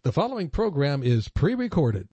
The following program is pre-recorded.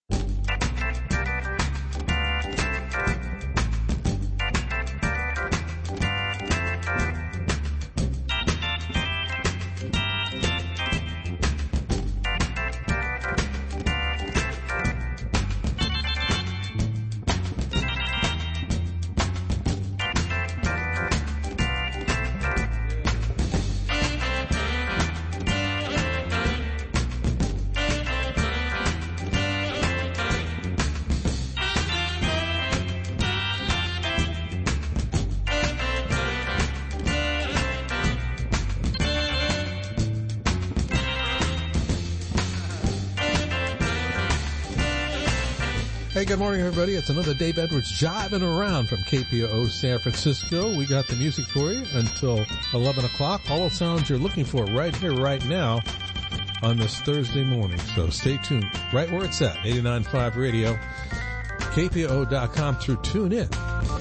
Hey, good morning, everybody. It's another Dave Edwards jiving around from KPOO San Francisco. We got the music for you until 11 o'clock. All the sounds you're looking for right here, right now on this Thursday morning. So stay tuned right where it's at, 89.5 Radio, KPOO.com through TuneIn.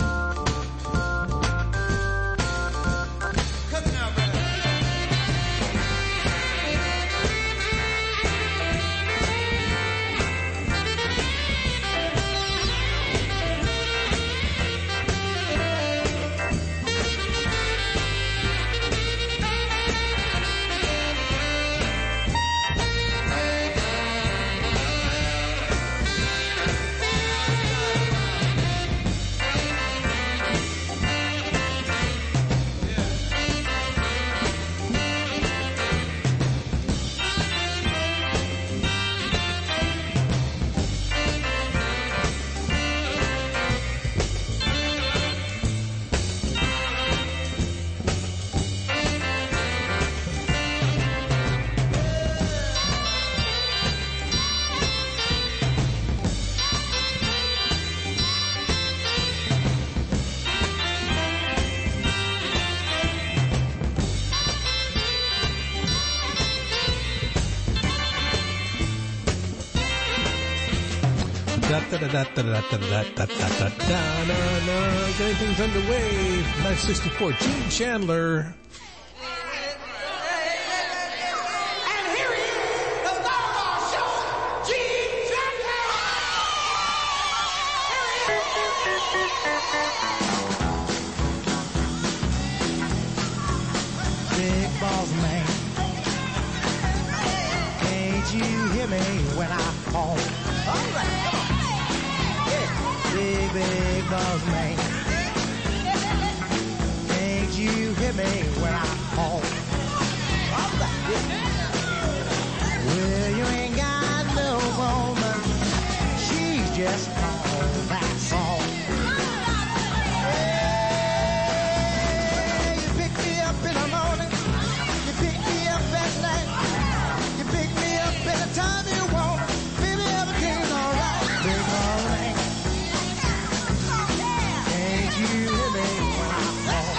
Anything's underway. 964, Gene Chandler. And here he is, the star of our show, Gene Chandler. Big boss man, can't you hear me when I call? All right, come on. Big boss man, can't you hear me when I call? All right, well, you ain't got no woman, she's just called, that's all. Yeah, you pick me up in the morning, you pick me up at night, you pick me up anytime you want, baby, everything's all right. Big boss man, you hear me when I call?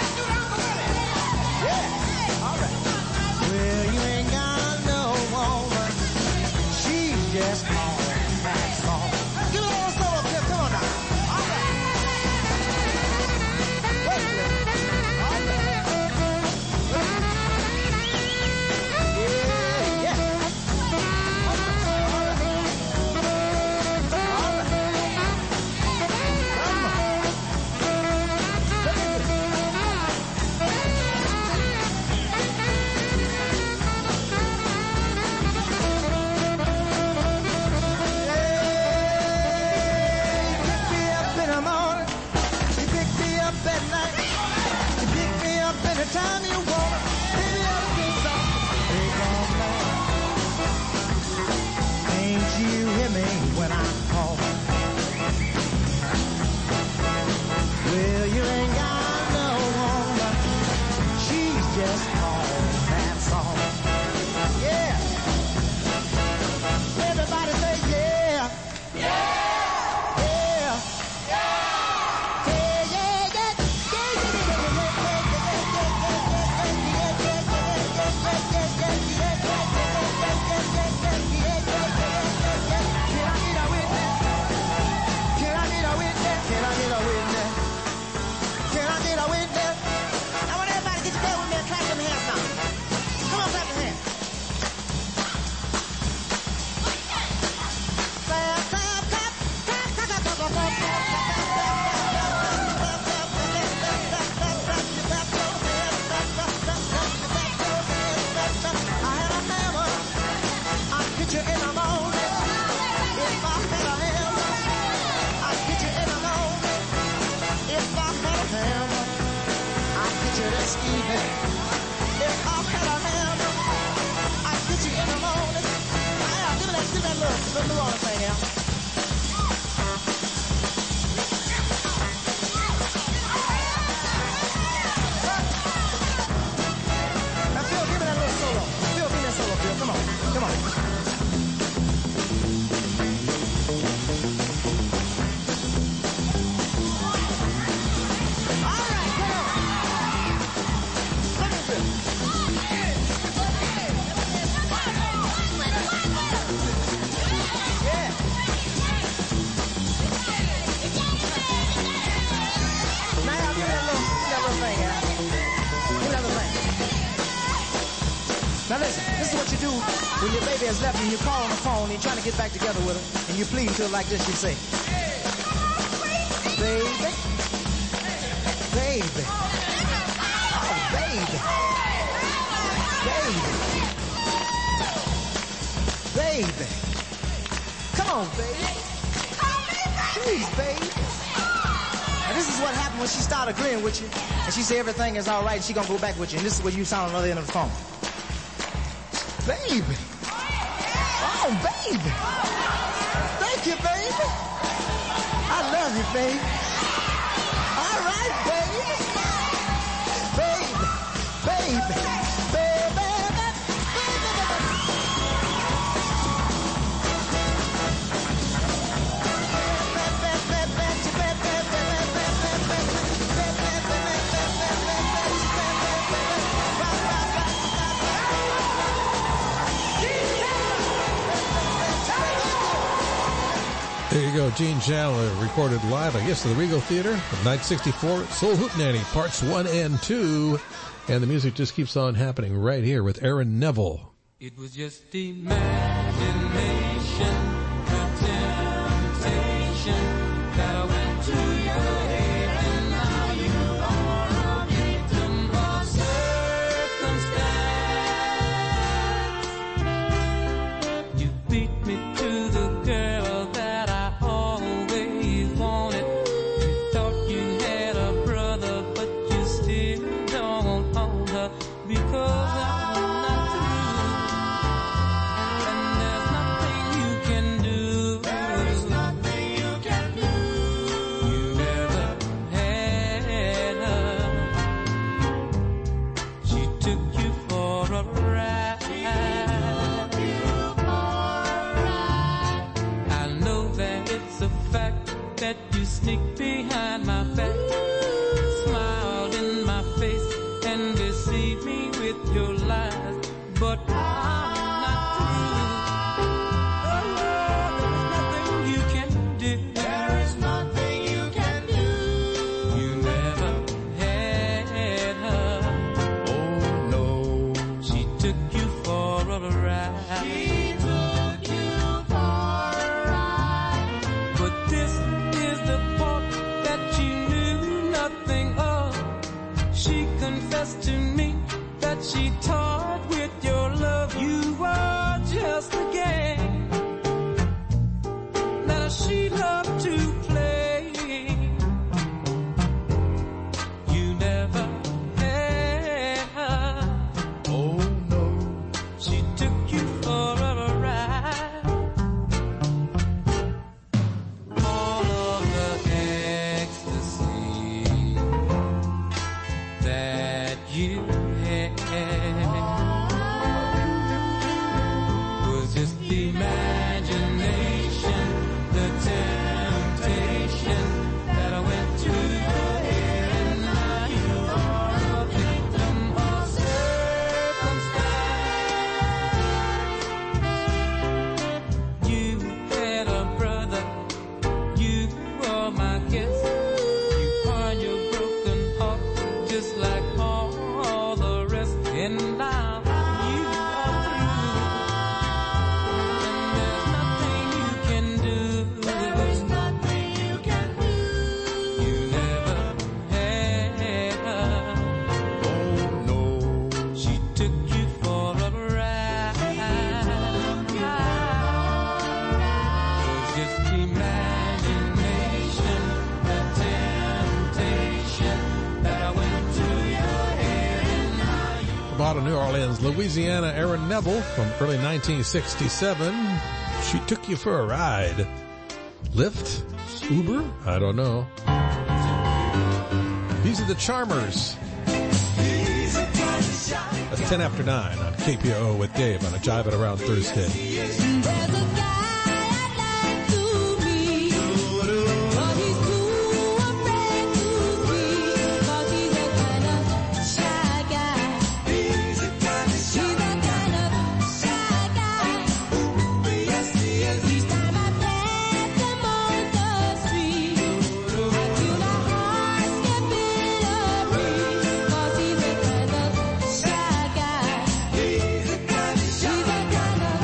Yeah, all right. Well, you ain't got no woman, she's just called, that's all. Give it all some of When your baby has left you and you call on the phone and you're trying to get back together with her and you plead to her like this, you say, baby, baby, oh baby, baby, baby, come on baby, please baby. And this is what happened when she started agreeing with you and she said everything is all right and she gonna go back with you, and this is what you sound on the other end of the phone. Baby. Oh, baby. Thank you, baby. I love you, baby. All right, baby. Baby. Baby. Baby. There you go, Gene Chandler recorded live, I guess, at the Regal Theater from 1964, Soul Hootenanny, parts 1 and 2. And the music just keeps on happening right here with Aaron Neville. It was just imagination, the temptation that I went to your head, and now you are a victim of circumstance. You beat me to the girl that I always wanted. You thought you had a brother, but you still don't own her, because I'm not through, and there's nothing you can do. There's nothing you can do. You never had her. She took you for a ride. I know that it's a fact that you sneak behind my back, smiled in my face and deceived me with your lies, but I'm not through. Oh, there's nothing you can do. There is nothing you can do. You never had her. Oh no. She took you for a ride. She took you for a ride. But this is the part that you knew nothing of. She confessed to me that she toyed with your love. You were just a game that she loved to play. You never had her. Oh no. She took you for a ride. All of the ecstasy that you had was just imagination, the temptation that I went to your head, and now you are a victim of circumstance. You had a brother, you were my guest. You are your broken heart, just like all the rest. And now you are through, and there's nothing you can do. There is nothing you can do. You never had her. Oh no. She took you for a ride. It was just imagination, the temptation that I went to your head, and now you From out of New Orleans, Louisiana, Aaron Neville from early 1967. She took you for a ride. Lyft? Uber? I don't know. These are the Charmers. That's 10 after 9 on KPOO with Dave on a Jive It Around Thursday. There's a guy I'd like to meet, but he's too afraid to speak, 'cause he's a kind of shy guy. He's a kind of shy guy. Yes, he is. Each time I pass him on the street, I feel my heart skipping a beat, 'cause he's a kind of shy guy. He's a kind of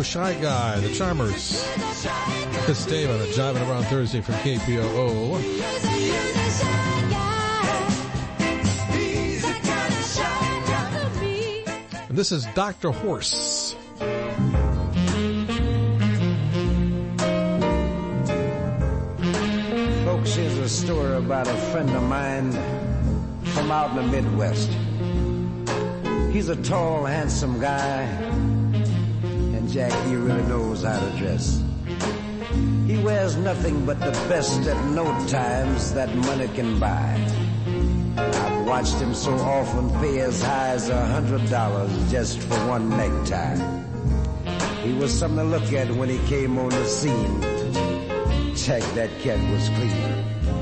KPOO Shy Guy, the Charmers. Chris Dave on a Jiving Around Thursday from KPOO. And this is Dr. Horse. Folks, here's a story about a friend of mine from out in the Midwest. He's a tall, handsome guy, and Jack, he really knows how to dress. He wears nothing but the best at no times that money can buy. I've watched him so often pay as high as $100 just for one necktie. He was something to look at when he came on the scene. Jack, that cat was clean.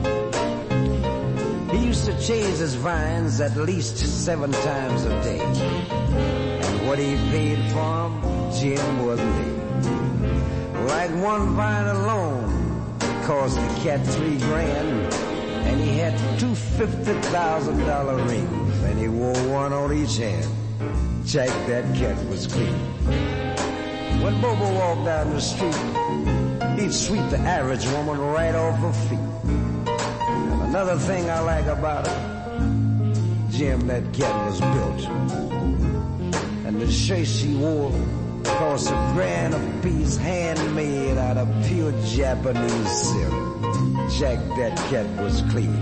He used to change his vines at least 7 times a day. And what he paid for them, Jim wasn't it. Like one vine alone cost the cat $3,000, and he had 2 $50,000 rings, and he wore one on each hand. Jack, that cat was clean. When Bobo walked down the street, he'd sweep the average woman right off her feet. And another thing I like about her, Jim, that cat was built. And the shirt she wore cost $1,000 a piece, handmade out of pure Japanese silk. Jack, that cat was clean.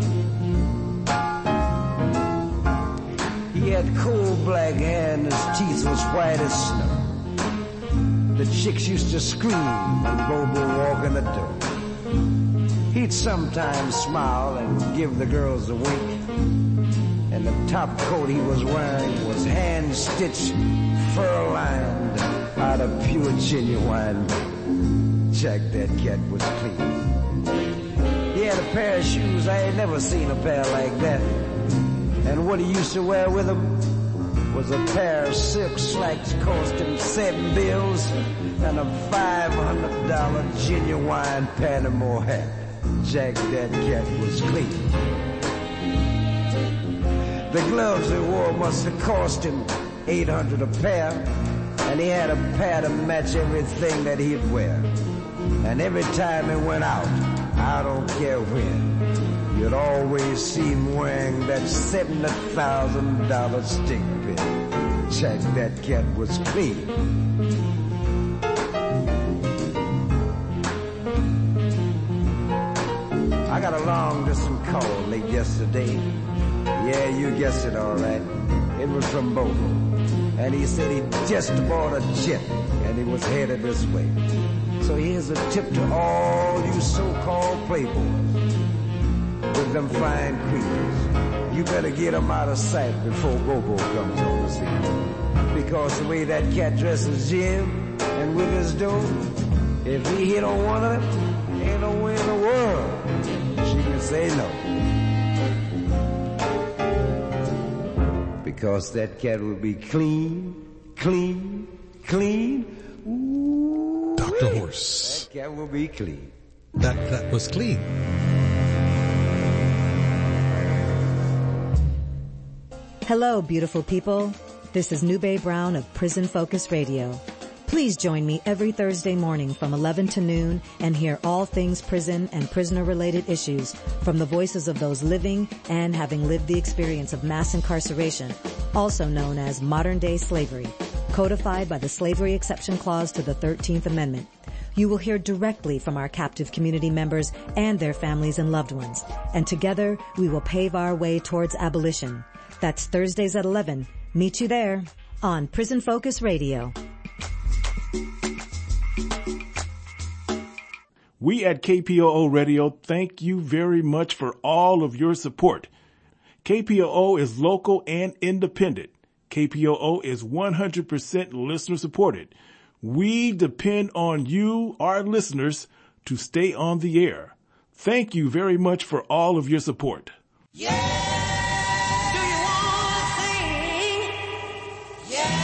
He had coal black hair and his teeth was white as snow. The chicks used to scream when Bobo walked in the door. He'd sometimes smile and give the girls a wink. And the top coat he was wearing was hand-stitched, fur-lined, out of pure genuine. Jack, that cat was clean. He had a pair of shoes, I ain't never seen a pair like that. And what he used to wear with them was a pair of silk slacks cost him 7 bills and a $500 genuine Panama hat. Jack, that cat was clean. The gloves he wore must have cost him $800 a pair, and he had a pair to match everything that he'd wear. And every time he went out, I don't care when, you'd always see him wearing that $70,000 stick pin. Jack, that cat was clean. I got a long distance call late yesterday. Yeah, you guessed it all right. It was from Bobo. And he said he just bought a jet and he was headed this way. So here's a tip to all you so-called playboys with them fine creatures. You better get them out of sight before Bobo comes on the scene. Because the way that cat dresses Jim and with his dough, if he hit on one of them, ain't no way in the world she can say no. Because that cat will be clean, clean, clean. Ooh, Dr. Horse. that cat will be clean. That was clean. Hello, beautiful people. This is Nube Brown of Prison Focus Radio. Please join me every Thursday morning from 11 to noon and hear all things prison and prisoner-related issues from the voices of those living and having lived the experience of mass incarceration, also known as modern-day slavery, codified by the Slavery Exception Clause to the 13th Amendment. You will hear directly from our captive community members and their families and loved ones, and together we will pave our way towards abolition. That's Thursdays at 11. Meet you there on Prison Focus Radio. We at KPOO Radio thank you very much for all of your support. KPOO is local and independent. KPOO is 100% listener supported. We depend on you, our listeners, to stay on the air. Thank you very much for all of your support. Yeah! Do you want to sing? Yeah!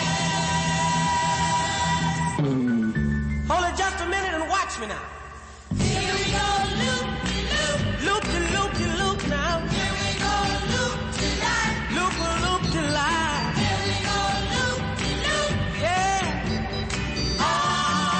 Hold it just a minute and watch me now. Here we go, loop, loop, loop, loop, loop now. Here we go, loop to life, loop, loop to life. Here we go, loop, loop, yeah. All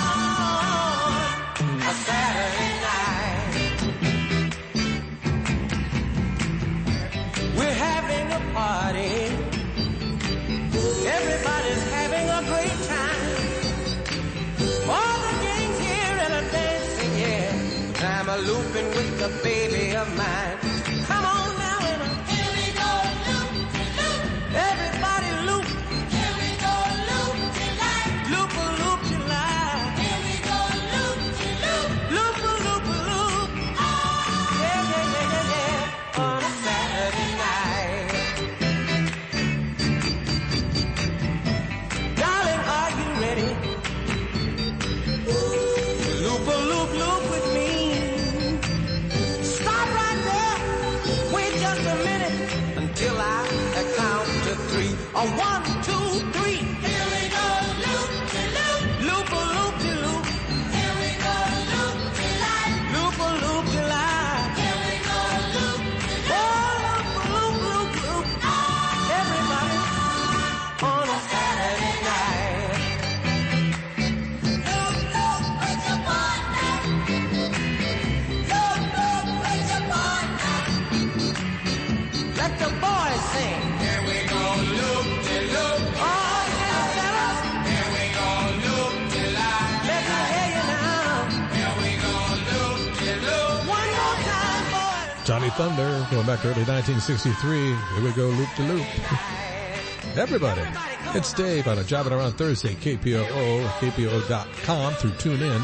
until I count to three. A 1, 2, 3. Here we go, loop-de-loop. Loop-a-loop-de-loop. Here we go, loop-de-light. Loop-a-loop-de-light. Here we go, loop-de-loop. Oh, loop-a-loop-loop-loop. Everybody on a Saturday night. Loop-loop, where's your partner? Loop-loop, where's your partner? Let the boys sing. Here we go, loop-de-loop. Oh, yeah, fellas. Here we go, loop-de-light. Let me hear you now. Here we go, loop-de-loop. One more time, boys. Johnny Thunder, going back to early 1963. Here we go, loop to loop. Everybody, it's Dave on a Jobbing Around Thursday, KPOO, KPO.com through TuneIn.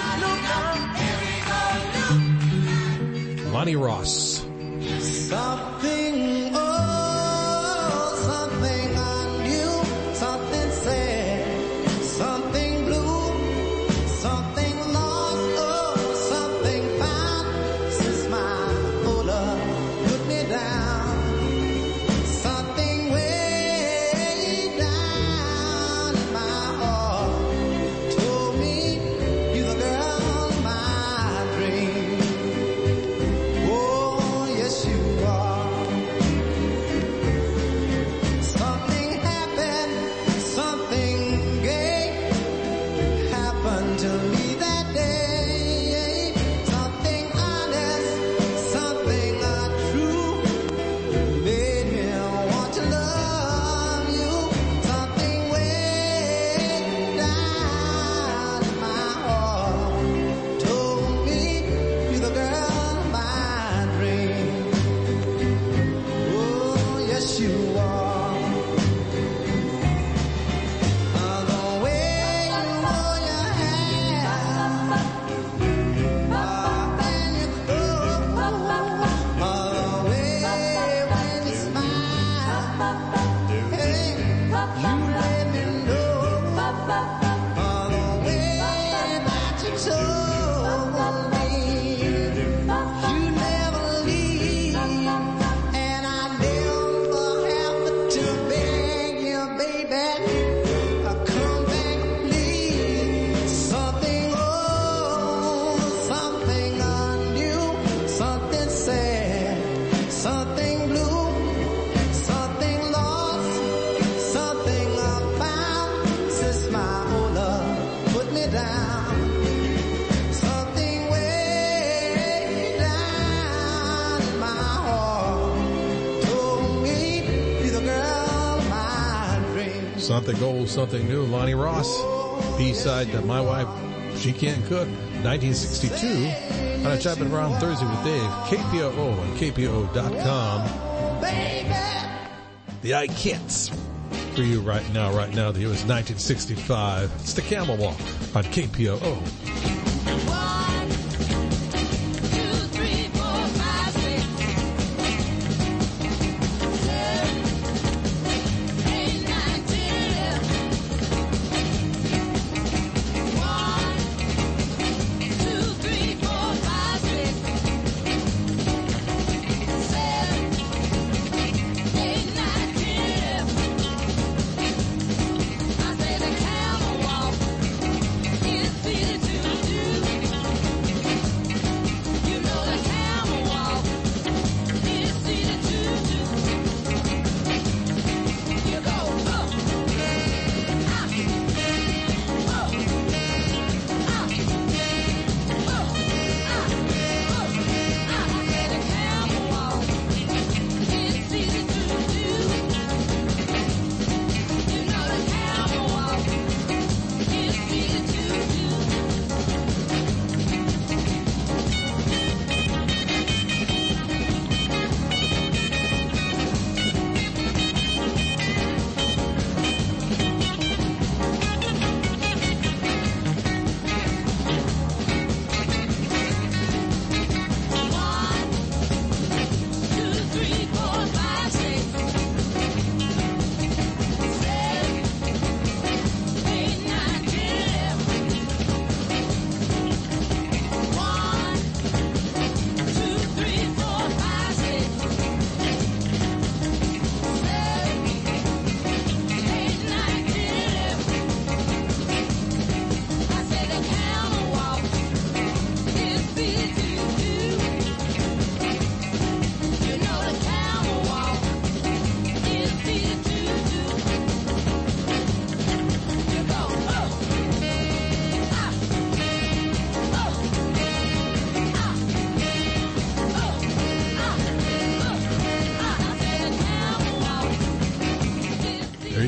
Lonnie Ross. Something, oh, something I knew, something sad, something blue, something lost, oh, something found, since my old love put me down. Something way down in my heart told me you're the girl of my dream. Oh, yes you are. Something happened, something gay happened to me that day. Something honest, something untrue made me want to love you. Something way down in my heart told me you're the girl of my dream. Oh, yes you are. The way you roll your hair and you close, the way when you smile, hey, you let me know. The way that you told me you never leave, and I never have to beg you, baby, come back, please. Something old, something new, something sad, something blue, something lost, something I found since my old love put me down. Something way down in my heart told me you're the girl of my dreams. Something old, something new. Lonnie Ross. B-side to My Wife, She Can't Cook. 1962. On a Jobbing Around Thursday with Dave. KPOO and KPO.com. The I Kids. For you right now. The year was 1965. It's the Camel Walk on KPOO. 1, 2, 3, 4, 5, 6, 7, 8, 9, 10, 1, 2, 3, 4, 5, 6, 7, 8, 9, 10. I say the camel walk is easy to do.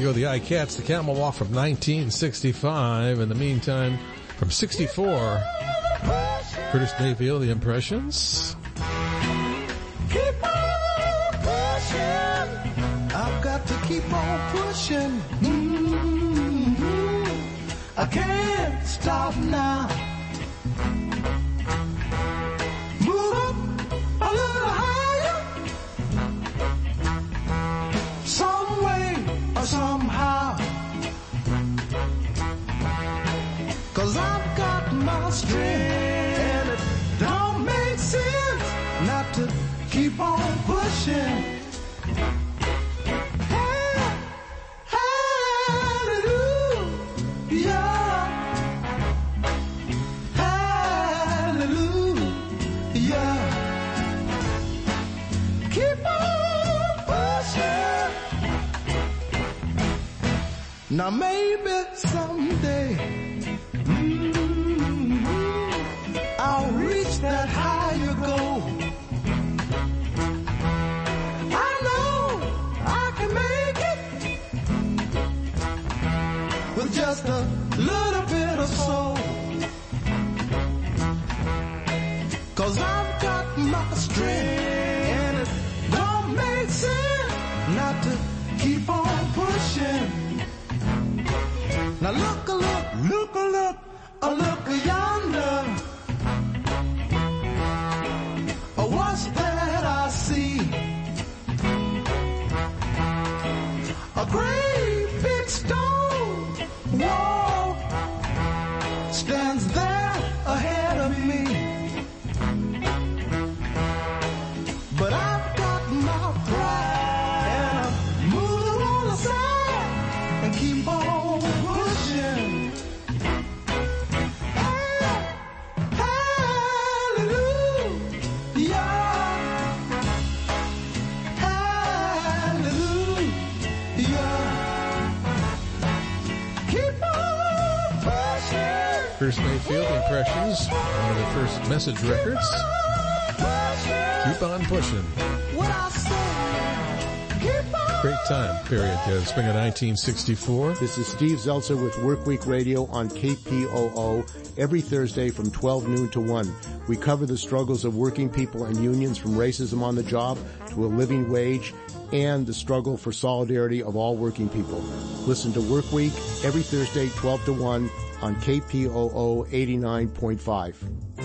go the iCats, the Camel Walk from 1965. In the meantime, from 64, Curtis Mayfield, The Impressions. Keep on pushing. I've got to keep on pushing. I can't stop now. Move up a little higher. Some way or somehow. 'Cause I've got my strength. And it don't make sense not to keep on pushing. Now maybe someday I'll reach that higher goal. I know I can make it with just a little bit of soul. 'Cause I've got my strength and it don't make sense not to keep on pushing. Now look yonder. What's that I see? A great big stone wall stands there ahead of me. But I've got my pride and I'm moving on aside and keep on pushing. Curtis Mayfield, Impressions, one of the first Message records. Keep on pushing. Great time period there, the spring of 1964. This is Steve Zeltzer with Workweek Radio on KPOO every Thursday from 12 noon to 1. We cover the struggles of working people and unions from racism on the job to a living wage and the struggle for solidarity of all working people. Listen to Workweek every Thursday 12 to 1 on KPOO 89.5.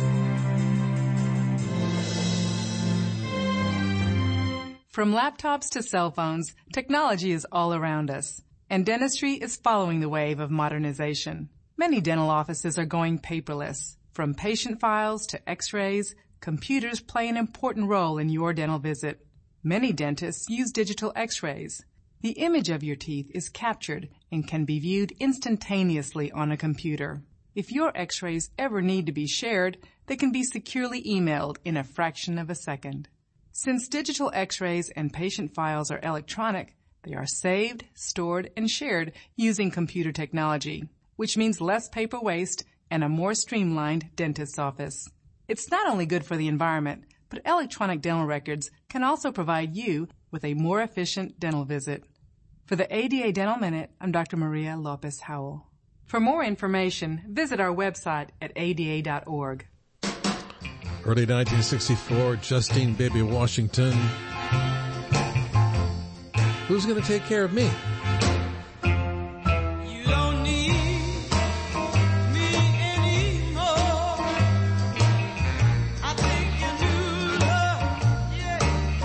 From laptops to cell phones, technology is all around us, and dentistry is following the wave of modernization. Many dental offices are going paperless. From patient files to x-rays, computers play an important role in your dental visit. Many dentists use digital x-rays. The image of your teeth is captured and can be viewed instantaneously on a computer. If your x-rays ever need to be shared, they can be securely emailed in a fraction of a second. Since digital x-rays and patient files are electronic, they are saved, stored, and shared using computer technology, which means less paper waste and a more streamlined dentist's office. It's not only good for the environment, but electronic dental records can also provide you with a more efficient dental visit. For the ADA Dental Minute, I'm Dr. Maria Lopez Howell. For more information, visit our website at ada.org. Early 1964, Justine Baby Washington. Who's going to take care of me? You don't need me anymore. I think you do love, yeah.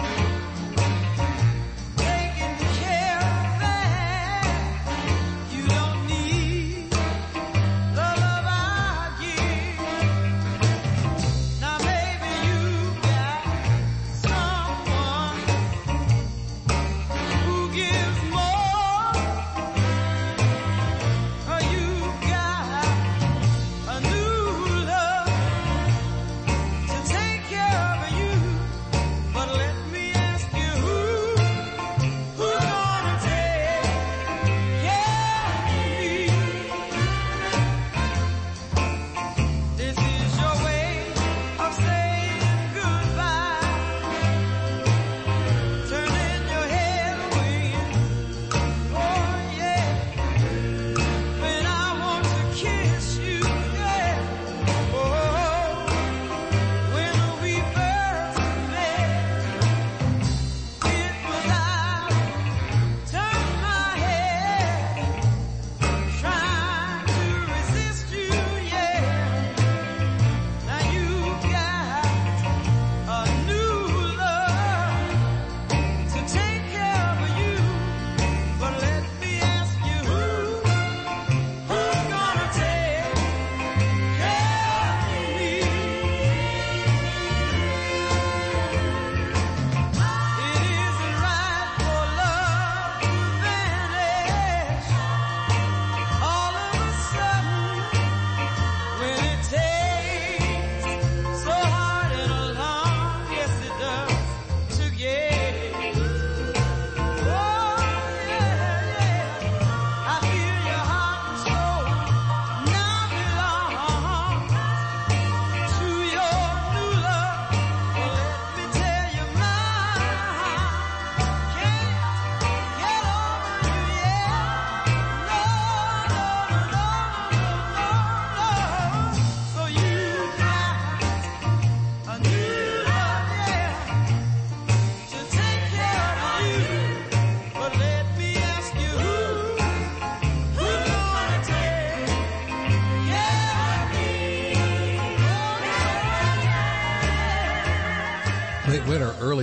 Taking care of that. You don't need the love I give. Now maybe you got someone who gives more.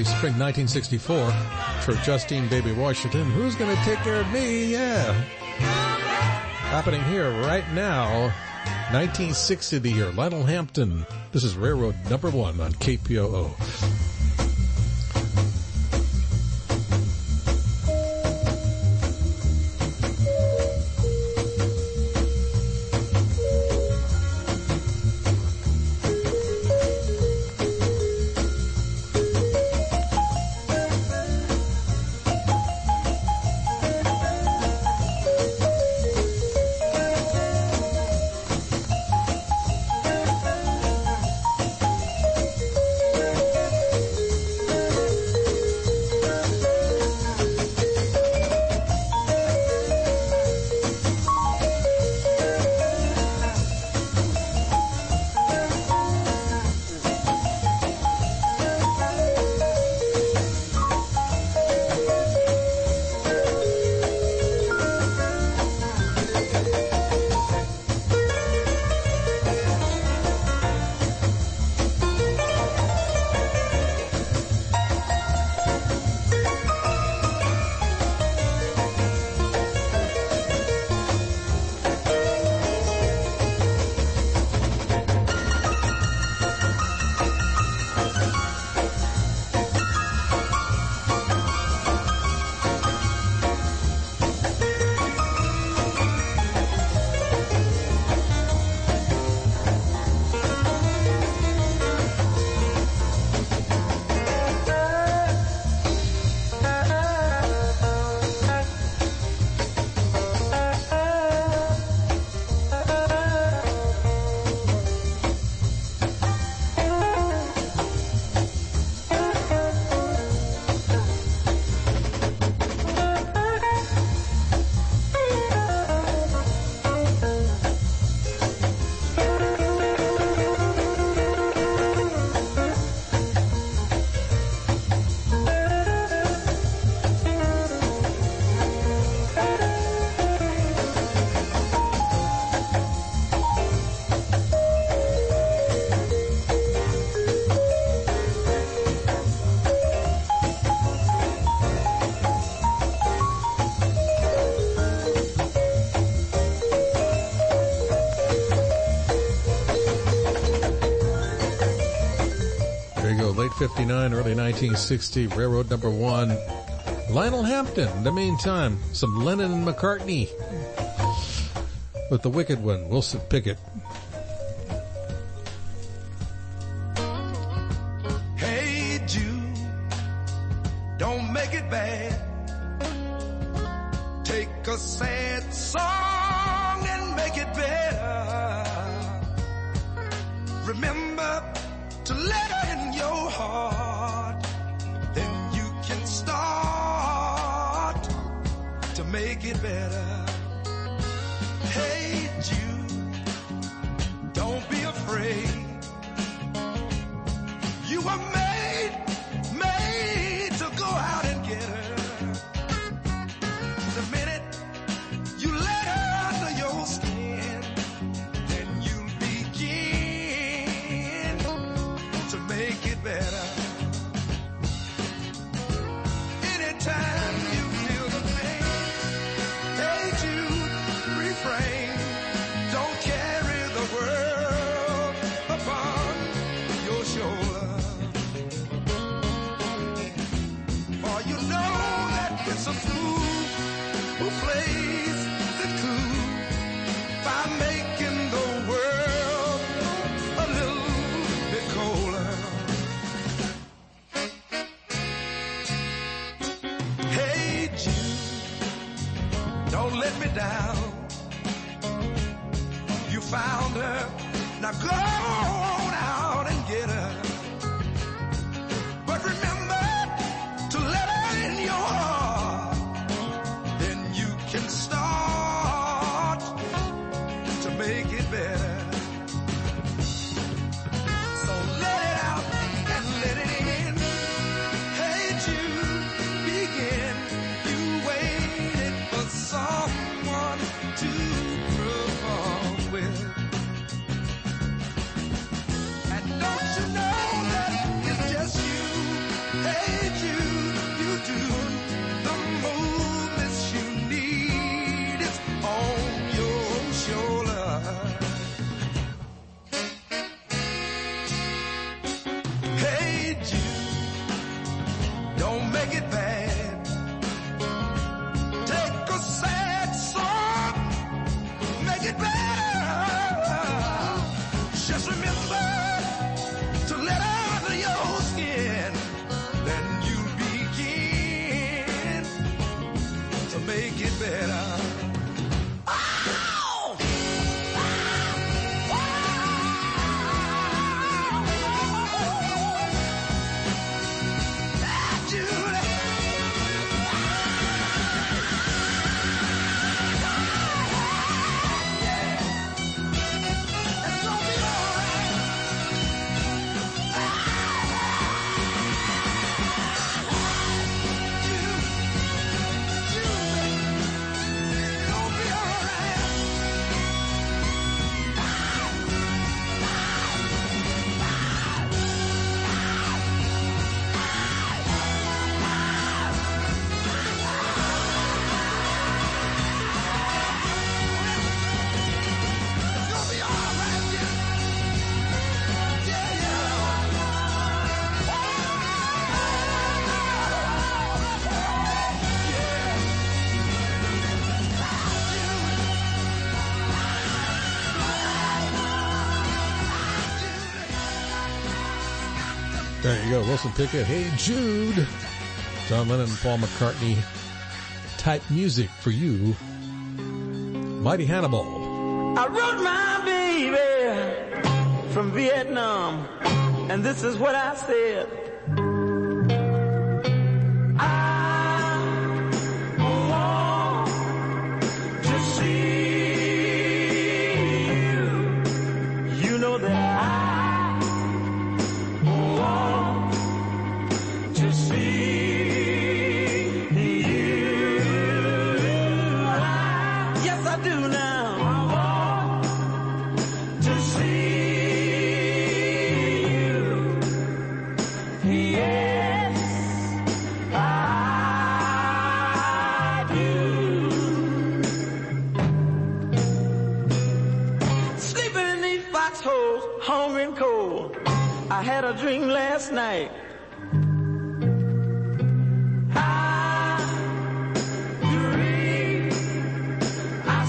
early spring 1964 for Justine Baby Washington. Who's going to take care of me? Yeah. Happening here right now. 1960 the year. Lionel Hampton. This is Railroad number 1 on KPOO. Late 59, early 1960, Railroad number 1. Lionel Hampton. In the meantime, some Lennon and McCartney with the wicked one, Wilson Pickett. Hey Jude, don't make it bad. Take a sad song and make it better. Remember to let her in your heart, then you can start to make it better. Hey Jude, don't be afraid. You were made to go out and get her. The minute you let her under your skin, then you'll begin to make it better. Anytime you feel the pain, hey Jude, refrain. Don't carry the world upon your shoulder. For you know that it's a fool who plays the cool by making the world a little bit colder. Hey Jude, don't let me down. You found her, now go on out and get her. But remember to let her in your heart, then you can start to make it better. So let it out and let it in. Hey Jude, begin. You waited for someone to perform with. And don't you know make it better. Oh! There you go, Wilson Pickett, Hey Jude. John Lennon and Paul McCartney type music for you. Mighty Hannibal. I wrote my baby from Vietnam, and this is what I said. I want to see you. You know that I want to see you. Yes, I do now. I want to see you. Yes, I do. Sleeping in these foxholes, hungry and cold. I had a dream last night. I dreamed I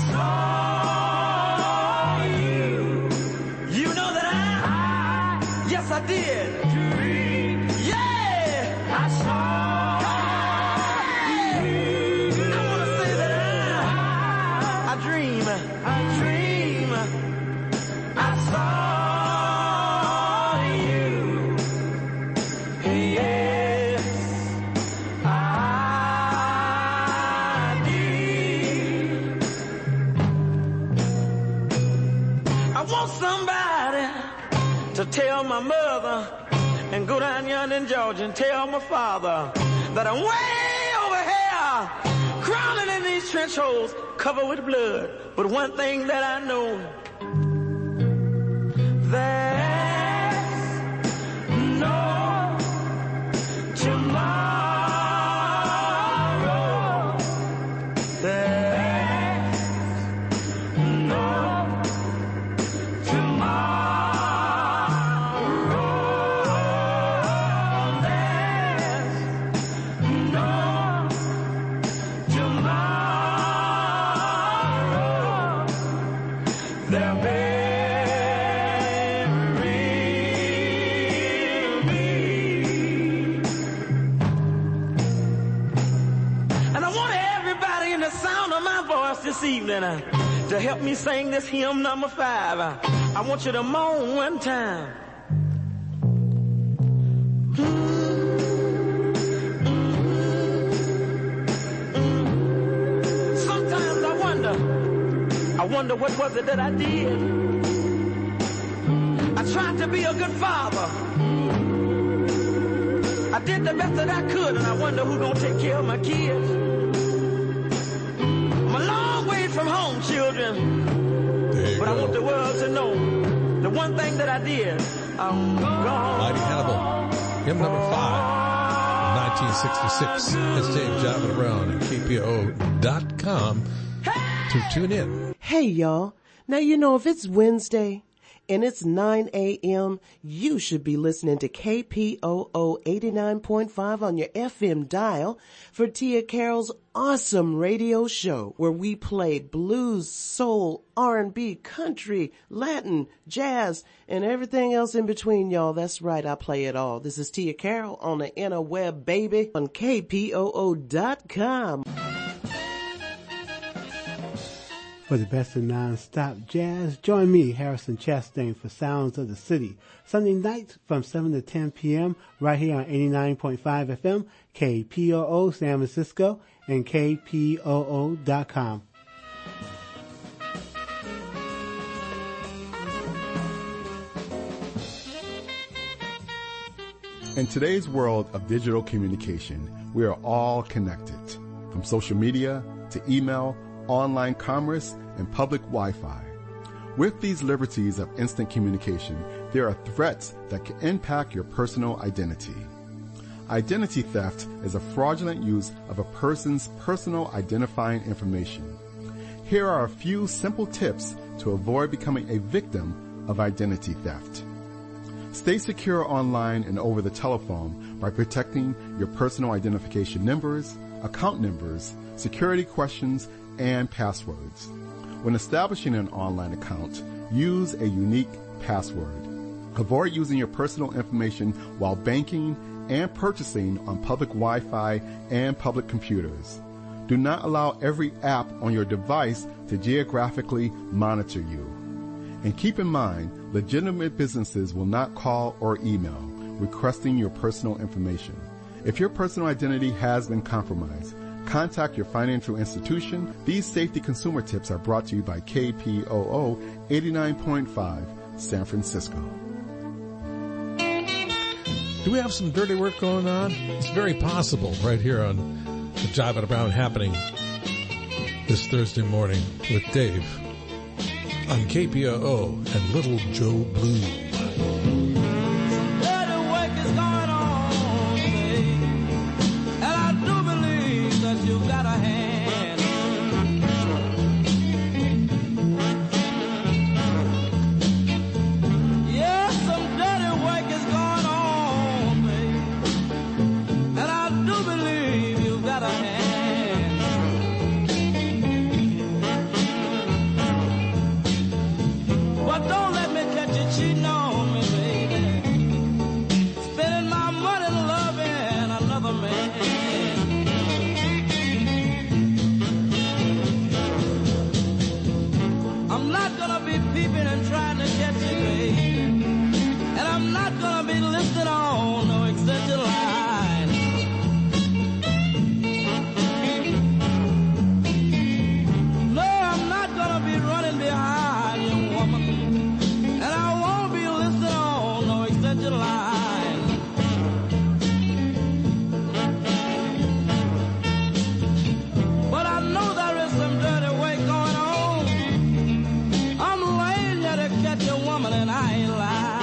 saw you. You know that yes I did. Dream. Yeah, I saw you. I want to say that I dream I saw you. Yes, I did. I want somebody to tell my mother and go down yonder in Georgia and tell my father that I'm way over here crawling in these trench holes covered with blood. But one thing that I know, there's no tomorrow. There's no tomorrow. There's no tomorrow. There'll be this evening to help me sing this hymn number 5. I want you to moan one time. Sometimes I wonder what was it that I did. I tried to be a good father. I did the best that I could, and I wonder who's gonna take care of my kids. From home, children. But I want the world to know the one thing that I did. I'm gone. Mighty Hannibal, hymn number 5, 1966. It's Dave Javin Brown at KPO.com to tune in. Hey, y'all. Now, you know, if it's Wednesday and it's 9 a.m., you should be listening to KPOO 89.5 on your FM dial for Tia Carroll's awesome radio show where we play blues, soul, R&B, country, Latin, jazz, and everything else in between, y'all. That's right, I play it all. This is Tia Carroll on the interweb, baby, on KPOO.com. For the best of non-stop jazz, join me, Harrison Chastain, for Sounds of the City. Sunday nights from 7 to 10 p.m. right here on 89.5 FM, KPOO San Francisco, and KPOO.com. In today's world of digital communication, we are all connected. From social media to email, online commerce, and public Wi-Fi. With these liberties of instant communication, there are threats that can impact your personal identity. Identity theft is a fraudulent use of a person's personal identifying information. Here are a few simple tips to avoid becoming a victim of identity theft. Stay secure online and over the telephone by protecting your personal identification numbers, account numbers, security questions, and passwords. When establishing an online account, use a unique password. Avoid using your personal information while banking and purchasing on public Wi-Fi and public computers. Do not allow every app on your device to geographically monitor you. And keep in mind, legitimate businesses will not call or email requesting your personal information. If your personal identity has been compromised, contact your financial institution. These safety consumer tips are brought to you by KPOO 89.5 San Francisco. Do we have some dirty work going on? It's very possible right here on the Jiving Around happening this Thursday morning with Dave on KPOO and Little Joe Blue. Dirty work is going on, babe, and I do believe that you've got a hand. Yes, some dirty work is going on, babe, and I do believe you've got a hand. But don't let me catch you cheating on me, baby. Spending my money loving another man. I'm not gonna be peeping and trying to catch you, baby. And I'm not gonna be listening on no extension line. No, I'm not gonna be running behind you, woman. And I won't be listening on no extension line. But I know there is some dirty work going on. I'm laying here to catch a woman and I ain't lying.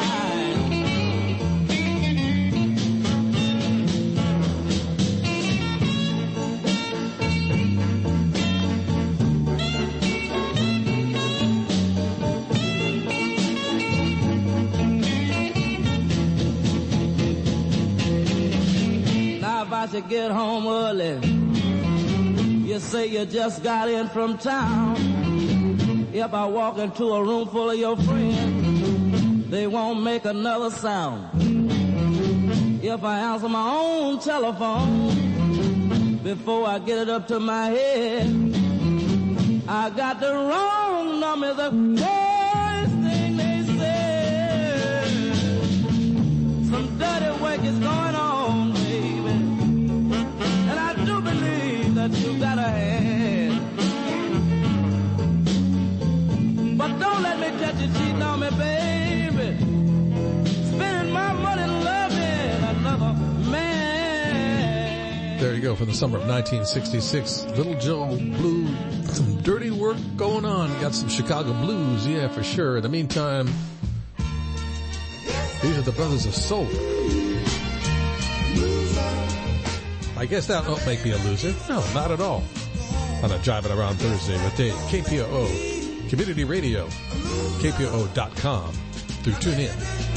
Now if I should get home early, you say you just got in from town. If I walk into a room full of your friends, they won't make another sound. If I answer my own telephone, before I get it up to my head, I got the wrong number, the first thing they said. Some dirty work is going on, baby, and I do believe that you got a hand. But don't let me catch you cheating on me, baby. Spending my money loving another man. There you go, from the summer of 1966. Little Joe Blue, some dirty work going on. Got some Chicago blues, yeah, for sure. In the meantime, these are the Brothers of Soul. I guess that won't make me a loser. No, not at all. On a Jiving Around Thursday with Dave. KPOO, Community Radio, KPOO.com, through TuneIn.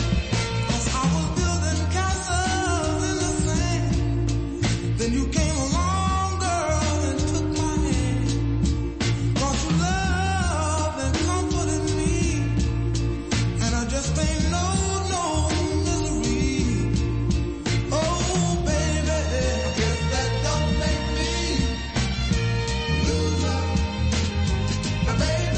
Then you came along, girl, and took my hand. Brought you love and comforted me. And I just ain't no misery. Oh, baby, I guess that don't make me loser. Baby,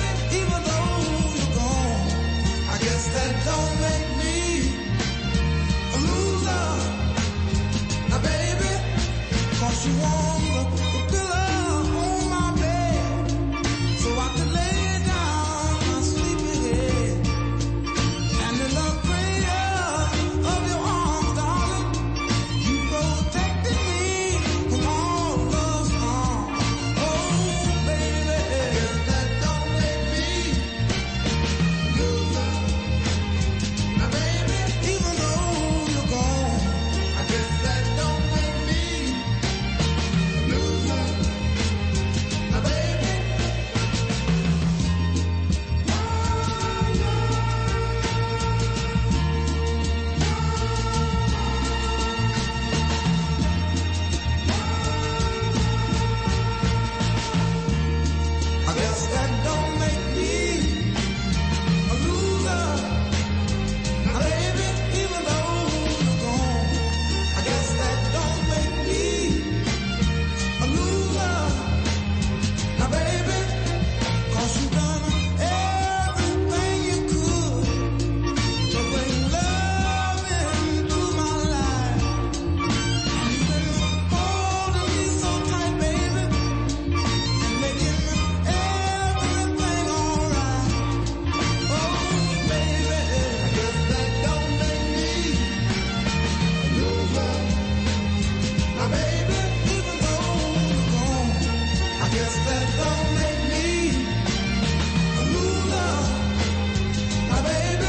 guess that don't make me a loser. My baby,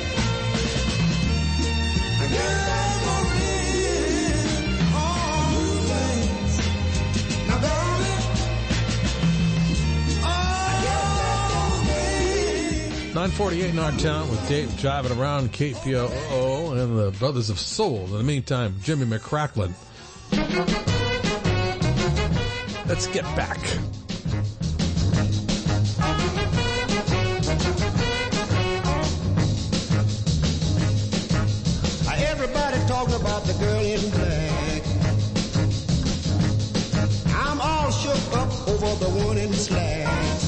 I guess I'm gonna win all things. Now, darling, all things. 948 in our town with Dave jiving around KPOO and the Brothers of Soul. In the meantime, Jimmy McCracklin. Let's get back. Everybody talking about the girl in black. I'm all shook up over the one in slacks.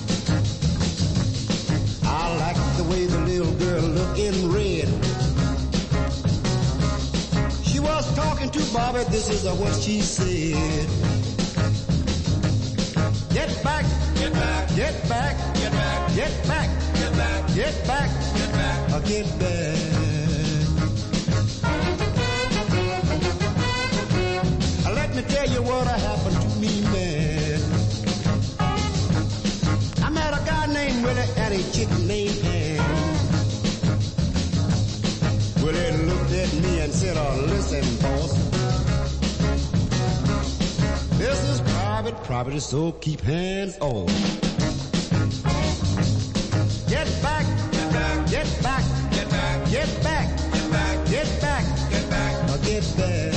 I like the way the little girl look in red. She was talking to Bobby, this is what she said. Get back, get back, get back, get back, get back, get back, get back, get back, get back. Let me tell you what happened to me, man. I met a guy named Willie and a chick named Ann. Willie looked at me and said, oh, listen, boss. This is private property, so keep hands on. Get back, get back, get back, get back, get back, get back, get back, get back, get back.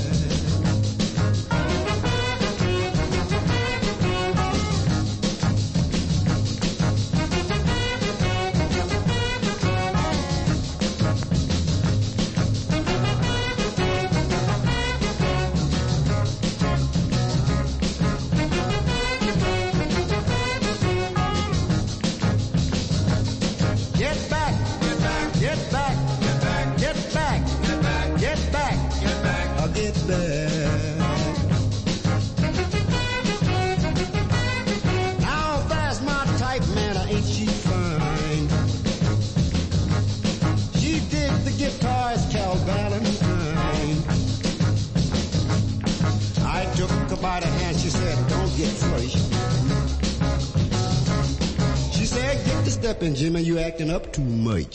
Now that's my type, man, ain't she fine? She did the guitar as Cal Valentine. I took her by the hand, she said, don't get fresh. She said, get the step in, Jimmy, you acting up too much.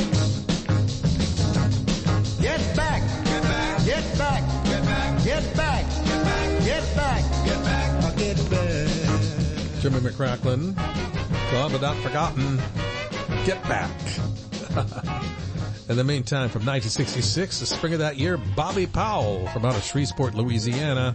Get back, get back, get back, get back, get back, get back, get back, get back, get back. Jimmy McCracklin, Club Without Forgotten, Get Back. In the meantime, from 1966, the spring of that year, Bobby Powell from out of Shreveport, Louisiana.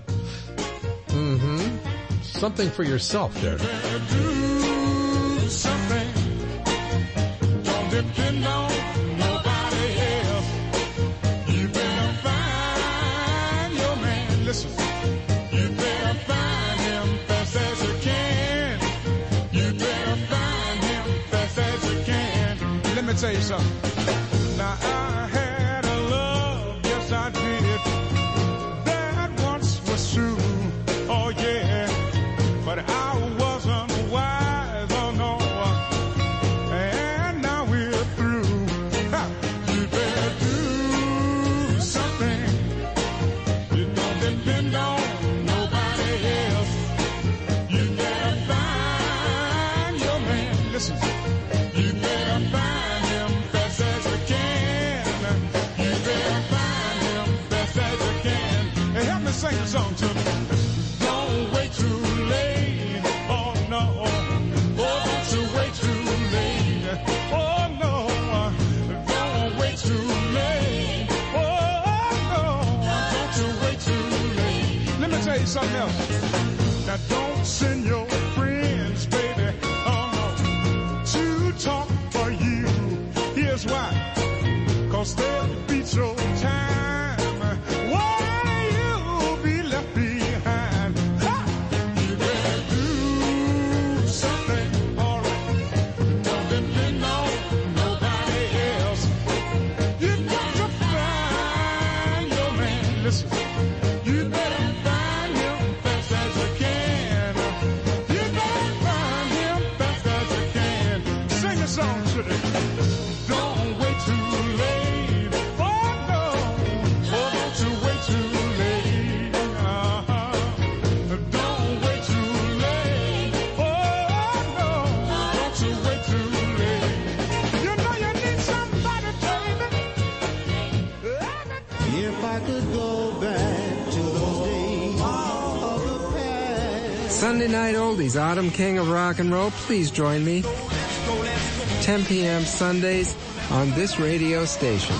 Something for yourself there. Do something. Don't depend on nobody else. You better find your man. Listen. You better find him fast as you can. You better find him fast as you can. Let me tell you something. Now I had a love, yes I did. That once was true. Oh yeah. But I wasn't wise, oh no. And now we're through. Ha. You better do something. You don't depend on nobody else. You better find your man. Listen. You better find him fast as you can. You better find him fast as you can. Hey, help me sing a song to me. Don't wait too late. Oh no. Oh, don't you wait too late. Oh no. Don't wait too late. Oh no. Don't you wait too late. Let me tell you something else. Now don't send your friends, baby, to talk for you. Here's why. 'Cause they'll beat your time while you'll be left behind. Ha! You better do something, all right. Don't depend on nobody else. You got to find your man. Listen, you better find him fast as you can. Sunday Night Oldies, Autumn King of Rock and Roll. Please join me. 10 p.m. Sundays on this radio station.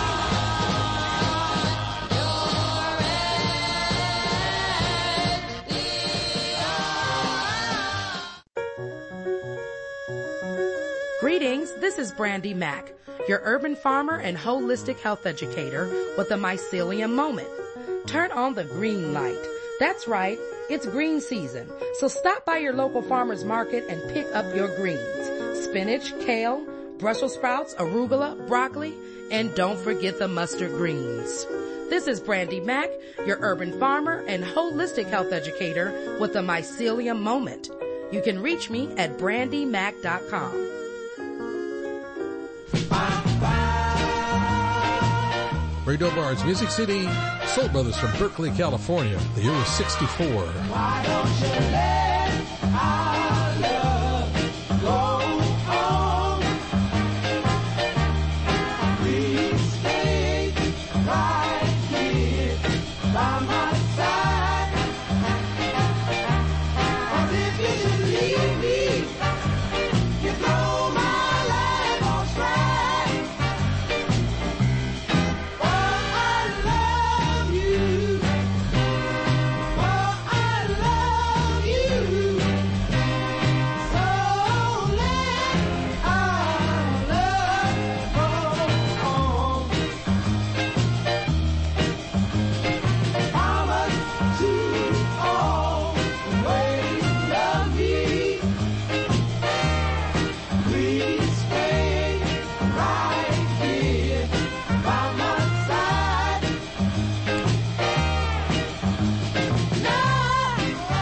Greetings, this is Brandy Mack, your urban farmer and holistic health educator with the Mycelium Moment. Turn on the green light. That's right, it's green season, so stop by your local farmer's market and pick up your greens. Spinach, kale, Brussels sprouts, arugula, broccoli, and don't forget the mustard greens. This is Brandy Mack, your urban farmer and holistic health educator with the Mycelium Moment. You can reach me at brandymack.com. Ray Dobar's Music City Soul Brothers from Berkeley, California. The year was 64. Why don't you let our love go on? Please stay right here by my side. 'Cause if you should leave me, you throw my life on strike. Oh, I love you. Oh, I love you. So let our love go on. Promise to always love me. Please stay right here by my side. Not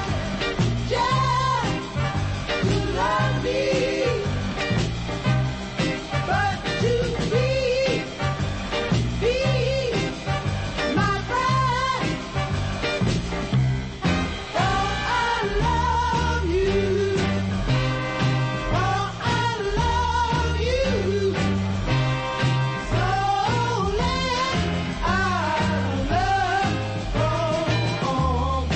just to love me, but to be my bride. Oh, I love you. Oh, I love you. So let our love go on.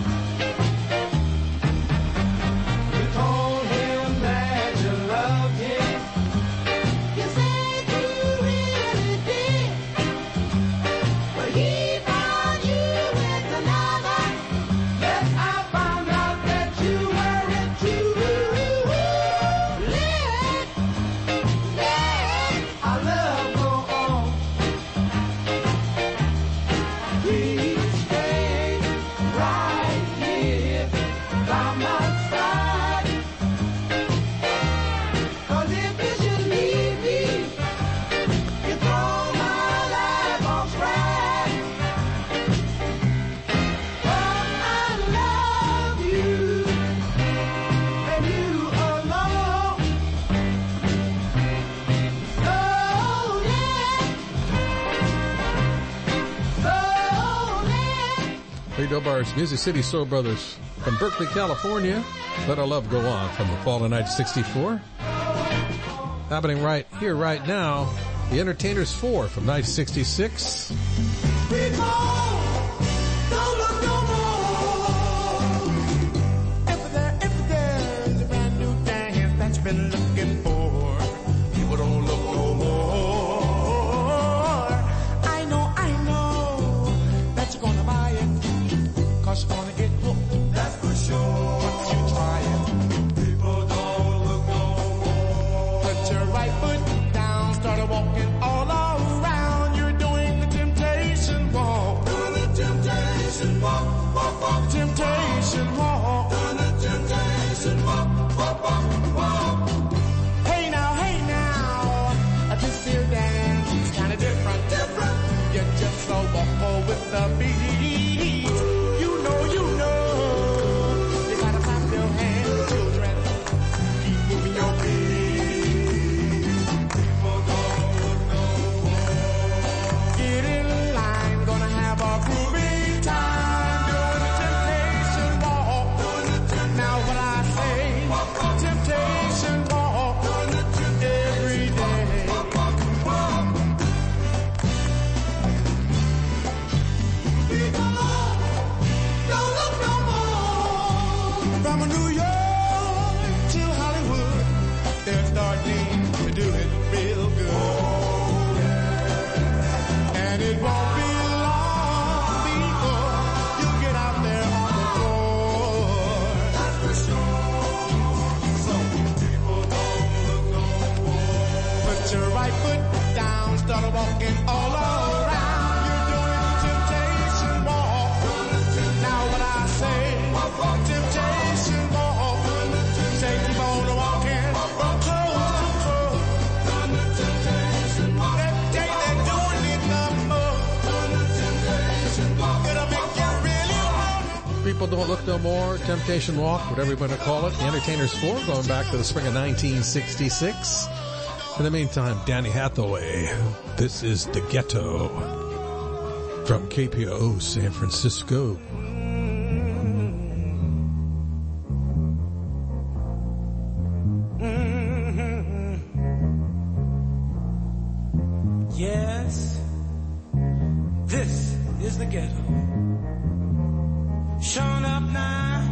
You told him that you loved him. You said you really did. But he found you with another. Yes, I found out that you were it too. Let our love go on. Please stay right here by my side. 'Cause if you should leave me, you throw my life on strike. Oh, I love you, and you alone. Ray Dobar's Music City Soul Brothers from Berkeley, California. Let Our Love Go On from the fall of 1964. Happening right here, right now, The Entertainers 4 from 1966. If there's a brand new dance that you've been looking for, people don't look no more. I know that you're gonna buy it, 'cause you're gonna get hooked. That's for sure. Once you try it, people don't look no more. Put your right foot down, start walking all around. You're doing the temptation walk. Doing the From New York to Hollywood, they're starting to do it real good. And it won't be long before you get out there on the floor. That's for sure. Some people don't look no more. Put your right foot down, start walking all around. You're doing the temptation walk. Now what I say, temptation walk. Say keep on walking from coast to coast. That day they're doing it no more. It'll make you really want. People Don't Look No More, Temptation Walk, whatever you want to call it. The Entertainers 4, going back to the spring of 1966. In the meantime, Danny Hathaway, this is The Ghetto from KPOO San Francisco. Yes, this is the ghetto. Showing up now.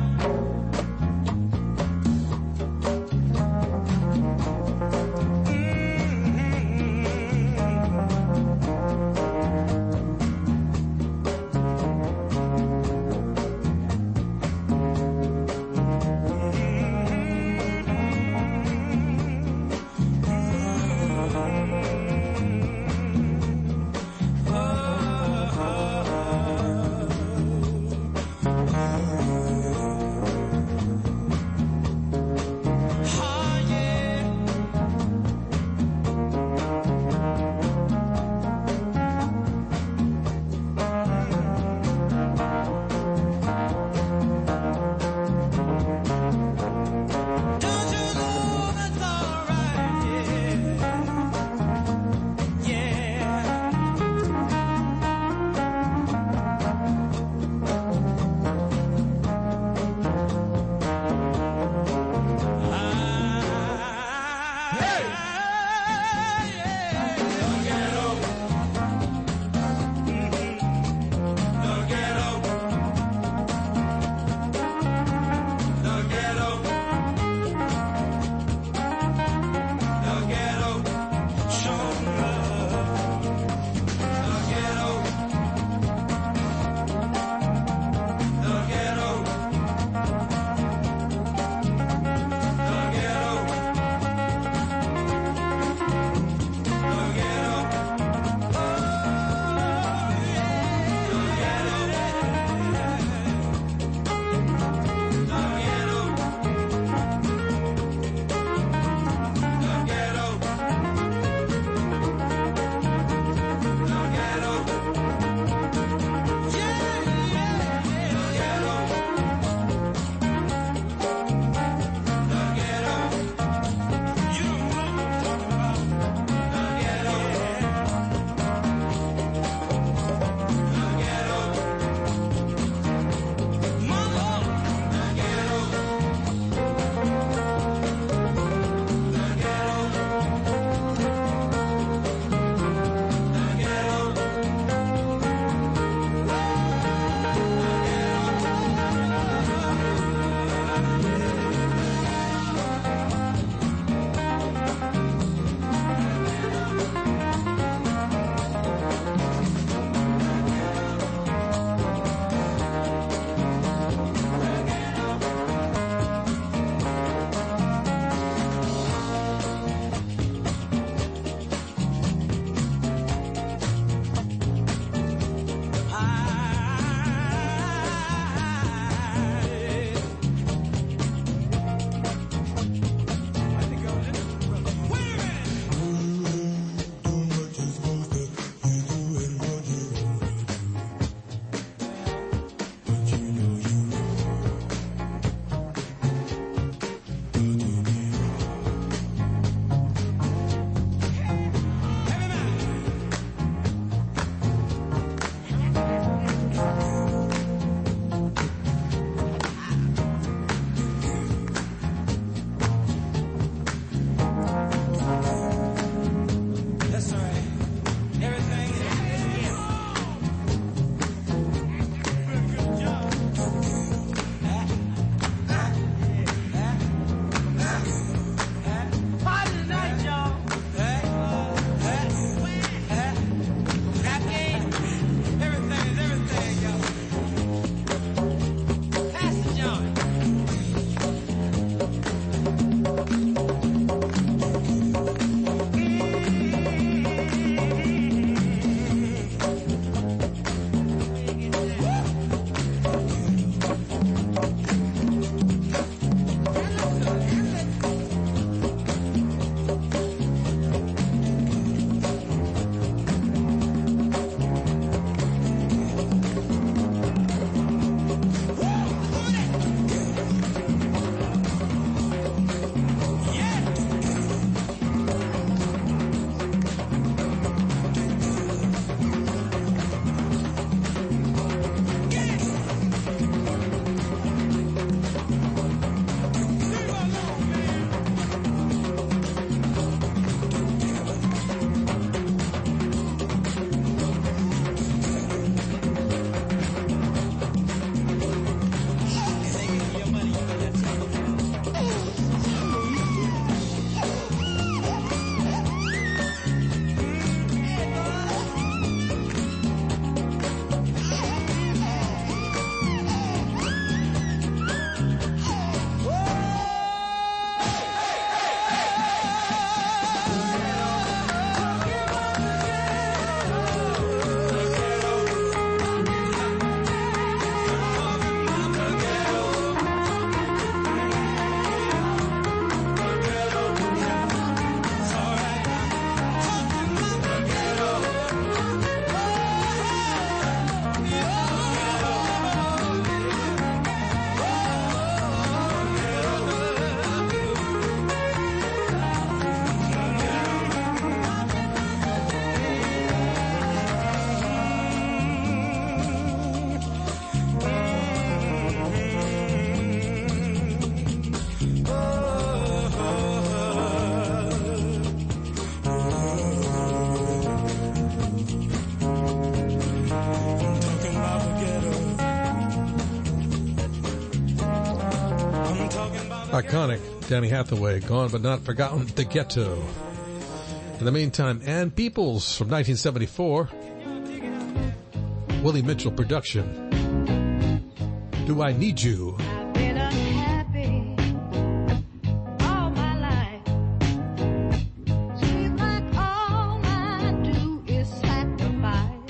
Iconic Danny Hathaway, Gone But Not Forgotten, The Ghetto. In the meantime, Ann Peoples from 1974, Willie Mitchell production, Do I Need You? Been unhappy all my life. Seems like all I do is sacrifice.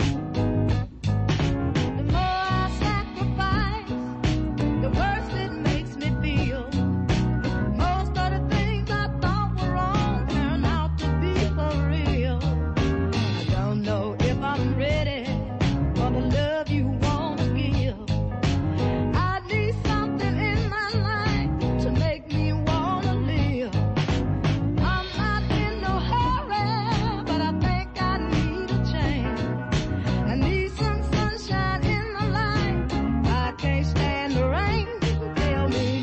The more I sacrifice, the worse it makes me feel. Most of the things I thought were wrong turn out to be for real. I don't know if I'm ready for the love you want to give. I need something in my life to make me wanna live. I'm not in no hurry, but I think I need a change. I need some sunshine in my life. I can't stand the rain. Tell me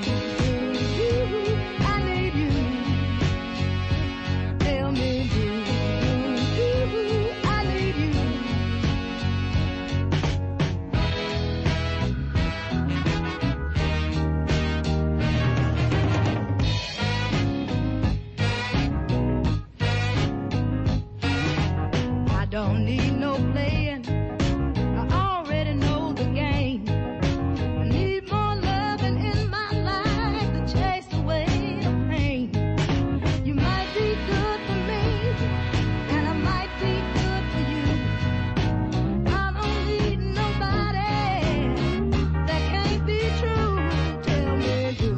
I need you. Tell me I need you. I don't need no playing. I already know the game. I need more loving in my life to chase away the pain. You might be good for me, and I might be good for you. I don't need nobody that can't be true. Tell me,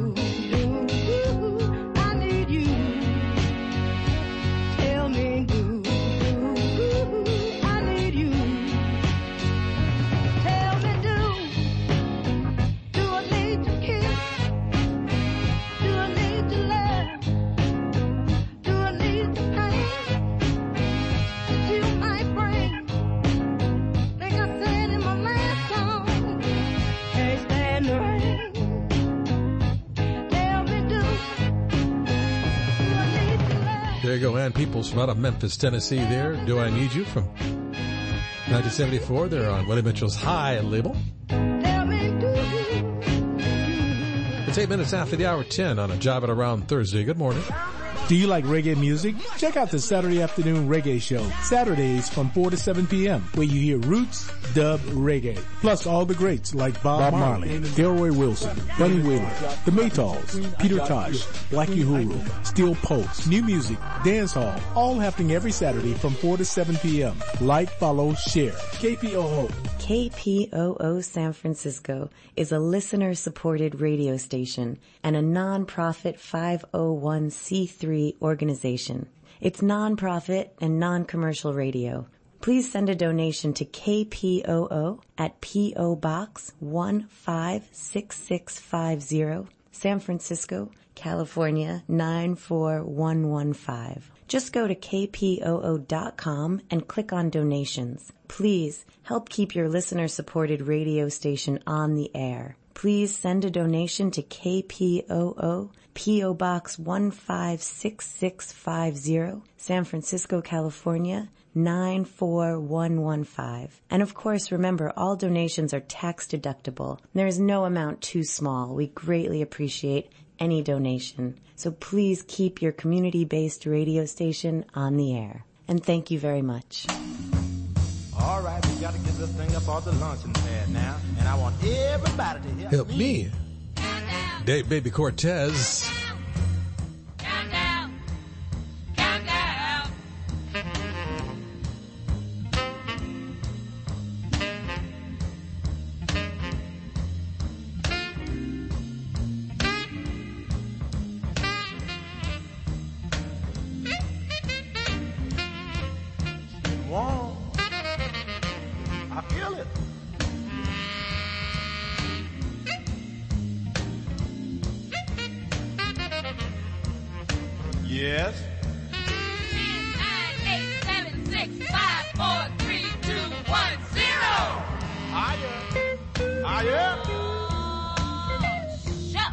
I need you. Tell me, I need you. Tell me, do I need to kiss? Do I need to love? Do I need the pain that you might bring? Like I said in my last song, can't stand the rain. Tell me, do I need to love? There you go, Ann Peoples from out of Memphis, Tennessee there. Do I Need You from 1974. They're on Willie Mitchell's High label. Tell me, do It's 8 minutes after the hour 10 on a Job It Around Thursday. Good morning. Do you like reggae music? Check out the Saturday Afternoon Reggae Show, Saturdays from 4 to 7 p.m., where you hear roots, dub, reggae, plus all the greats like Bob Marley, Delroy Wilson, Bunny Wheeler, The Maytals, Peter Tosh, Black Uhuru, Steel Pulse, new music, dance hall, all happening every Saturday from 4 to 7 p.m. Like, follow, share. KPOO. KPOO San Francisco is a listener-supported radio station and a non-profit 501c3 organization. It's non-profit and non-commercial radio. Please send a donation to KPOO at P.O. Box 156650, San Francisco, California 94115. Just go to kpoo.com and click on donations. Please help keep your listener-supported radio station on the air. Please send a donation to KPOO, P.O. Box 156650, San Francisco, California 94115. And of course, remember, all donations are tax deductible. There is no amount too small. We greatly appreciate any donation. So please keep your community-based radio station on the air. And thank you very much. All right, we got to get this thing up on the luncheon pad now, and I want everybody to Help me. Dave Baby Cortez. Whoa. I feel it. Yes. 10, 9, 8, 7, 6, 5, 4, 3, 2, 1, 0. Higher. Higher. Shut.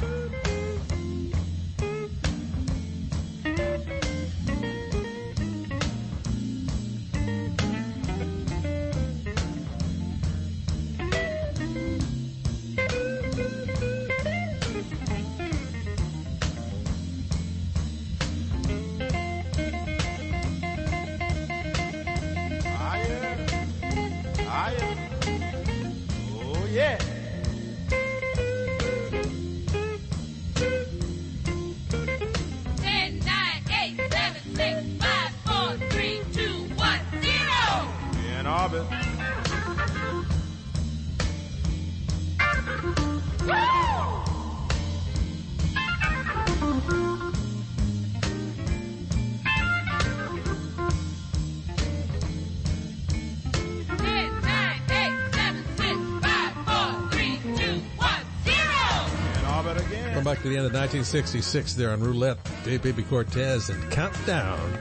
back to the end of 1966 there on Roulette, Dave Baby Cortez and Countdown.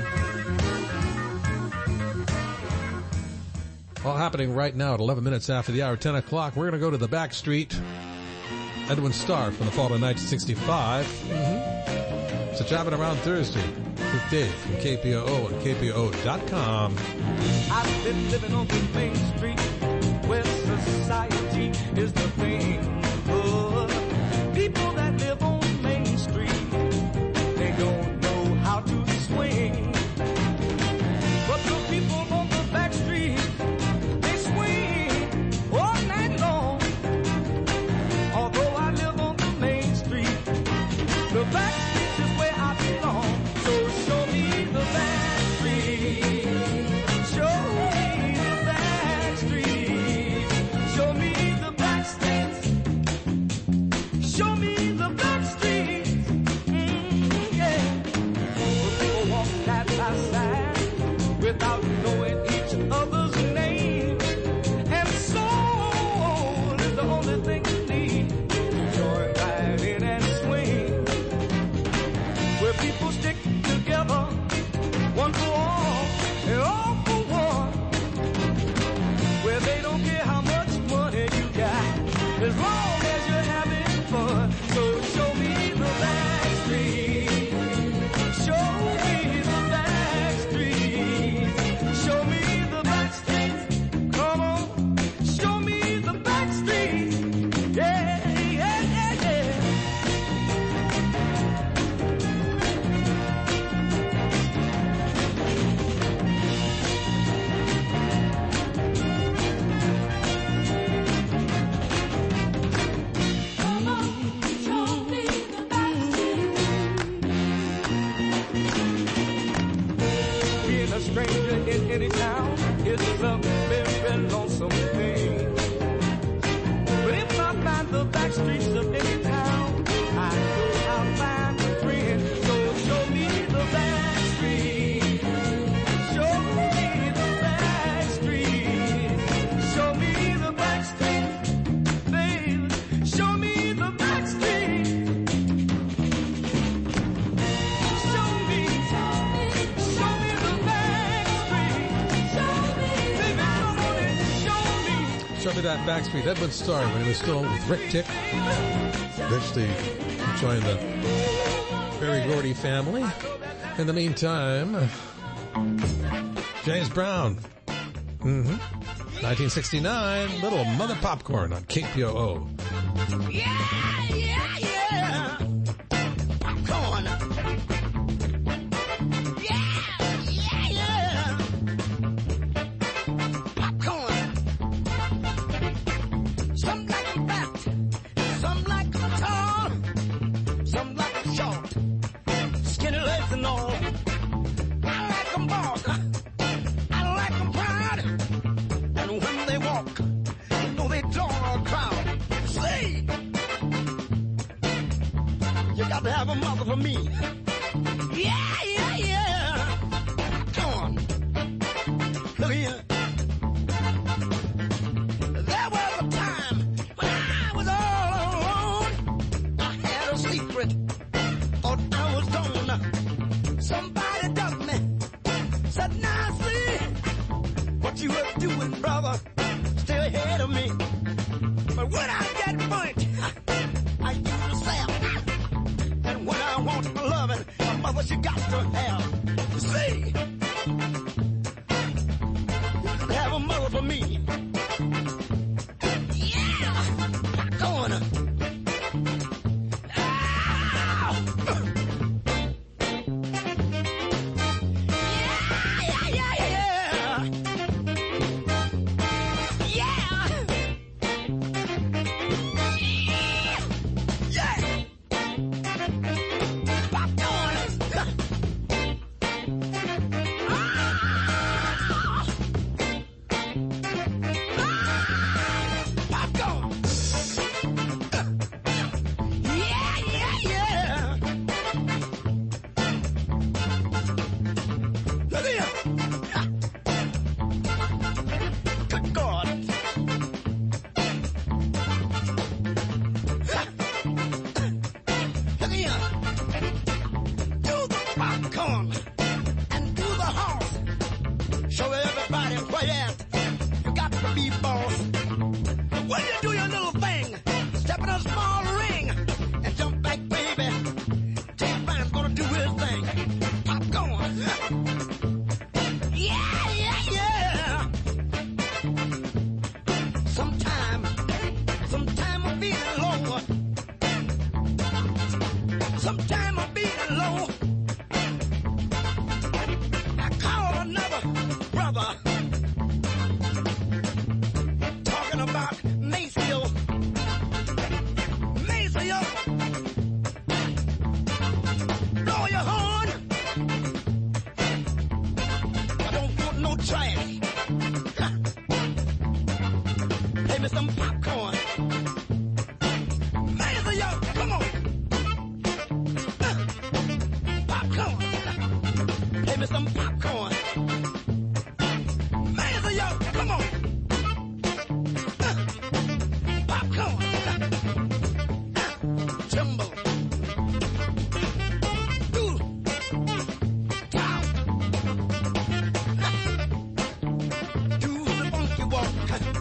All happening right now at 11 minutes after the hour, 10 o'clock. We're going to go to the back street. Edwin Starr from the fall of 1965. So Driving Around Thursday with Dave from KPOO and KPOO.com. I've been living on the main street where society is the thing. Oh, people that live on Main Street, they don't know how to swing. But the people on the back street, they swing all night long. Although I live on the main street, the back street is where I belong. So show me the back street. Show me the back street. Show me the back streets. Show me the back streets. Yeah. But people walk side by side without knowing each other's name. And soul is the only thing you need. Join right in and swing. Where people stick together, one for all, and all for one. Where they don't care how much money you got, as long as you're having fun. So show me the back street. Show me the back street. Show me the back street. Come on, show me the back street. Yeah, yeah, yeah, yeah. Being a stranger in any town is a very lonesome thing. But if I find the back streets of any town, I know I'll find a friend. So show me the back street. Show me the back street. Show me the back street, babe. Show me the back street. Show me the back street. Baby, come on and show me. Show me that back street. Edwin Starr when he was still with Rick Tick. Eventually joined the Berry Gordy family. In the meantime, James Brown. 1969, Little Mother Popcorn on KPOO. Yeah, yeah, yeah. Popcorn. Yeah, yeah, yeah. Popcorn. Some like them fat, some like them tall, some like them short, skinny legs and all. I like them boss. I like them proud. And when they walk, you know they draw a crowd. See, you got to have a mother for me. Yeah, yeah, yeah. Come on. Look here. There was a time when I was all alone. I had a secret. Thought I was gone. Somebody dug me. Said, now see what you were doing, brother. Still ahead of me. But when I get burnt, I use a sap. And when I want loving, my mother, she got to have. You see, you should have a mother for me. Yeah, going. Sometime I'm feeling low. I call another brother, talking about Maceo. Maceo, blow your horn. I don't want no trash. Play me some popcorn. Maceo, come on. Popcorn. Play me some popcorn. Maceo, come on. Popcorn. Jumbo. Ooh. Wow. Do the funky walk.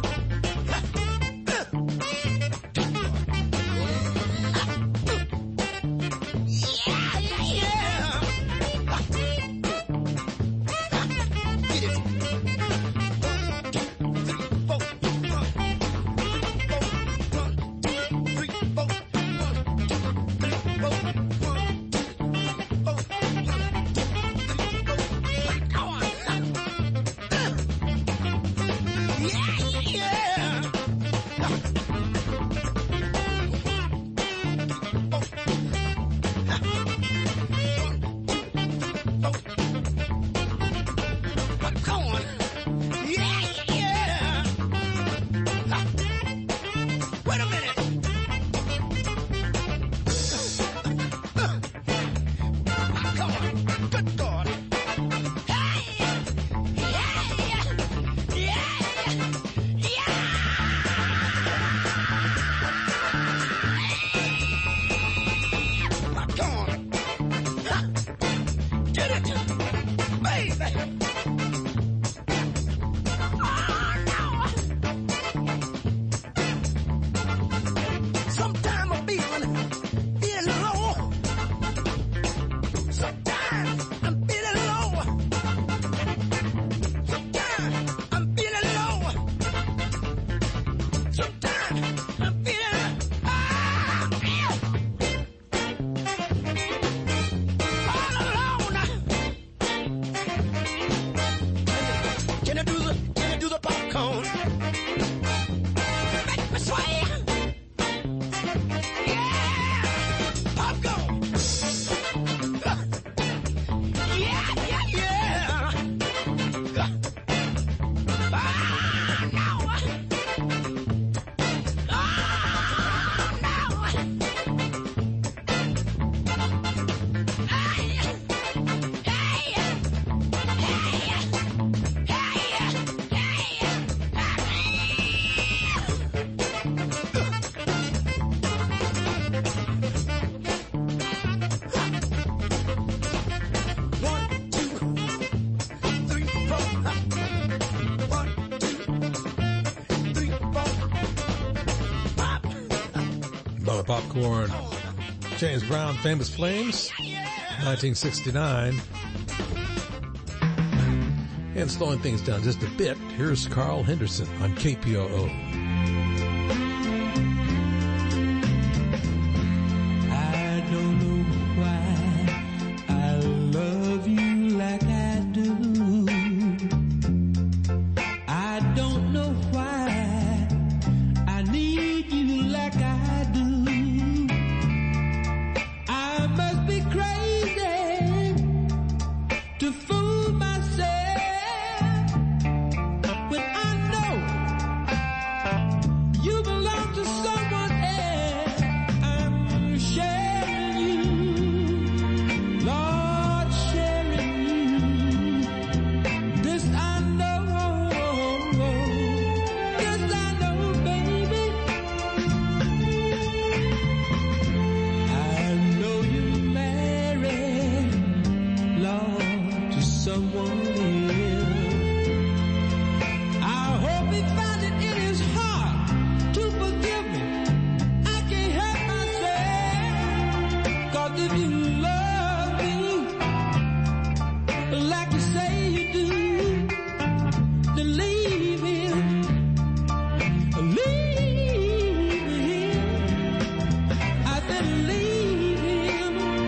Wait a minute. Come on. Good God. Come on. Get it, baby. Sometimes I'm feeling low. Sometimes I'm feeling low. Sometimes I'm feeling low. Sometimes I'm feeling all alone. Can I do the popcorn? Make me sway. Popcorn. Yeah. No. Bella Popcorn. James Brown, Famous Flames, 1969. And slowing things down just a bit, here's Carl Henderson on KPOO. I don't know why I love you like I do. I don't know why I need you like I do. I must be crazy to fool myself when I know you belong to someone else. I'm sharing you, Lord, sharing you. This I know, baby. I know you're married, Lord, to someone else. I hope he finds it in his heart to forgive me. I can't help myself, 'cause if you love me like you say you do, then leave him. Leave him. I said leave him.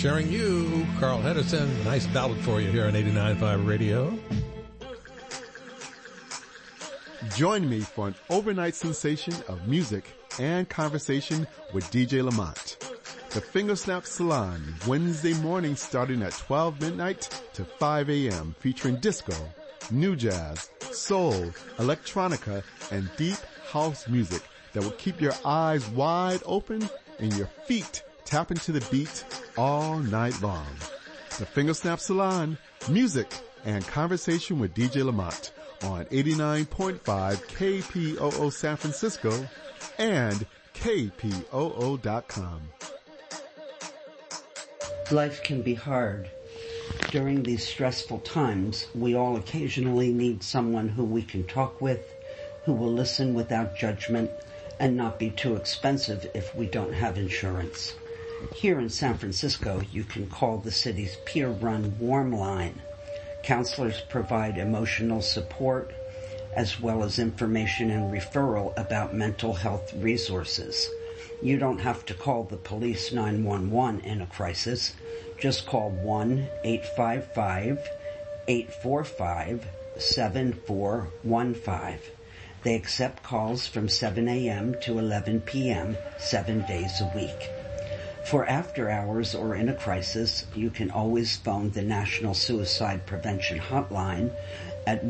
sharing you, Carl Henderson. Nice ballad for you here on 89.5 Radio. Join me for an overnight sensation of music and conversation with DJ Lamont. The Fingersnap Salon, Wednesday morning starting at 12 midnight to 5 a.m. featuring disco, new jazz, soul, electronica, and deep house music that will keep your eyes wide open and your feet tap into the beat all night long. The Fingersnap Salon, music and conversation with DJ Lamont on 89.5 KPOO San Francisco and KPOO.com. Life can be hard. During these stressful times, we all occasionally need someone who we can talk with, who will listen without judgment, and not be too expensive if we don't have insurance. Here in San Francisco, you can call the city's peer-run Warm Line. Counselors provide emotional support, as well as information and referral about mental health resources. You don't have to call the police 911 in a crisis. Just call 1-855-845-7415. They accept calls from 7 a.m. to 11 p.m. 7 days a week. For after hours or in a crisis, you can always phone the National Suicide Prevention Hotline at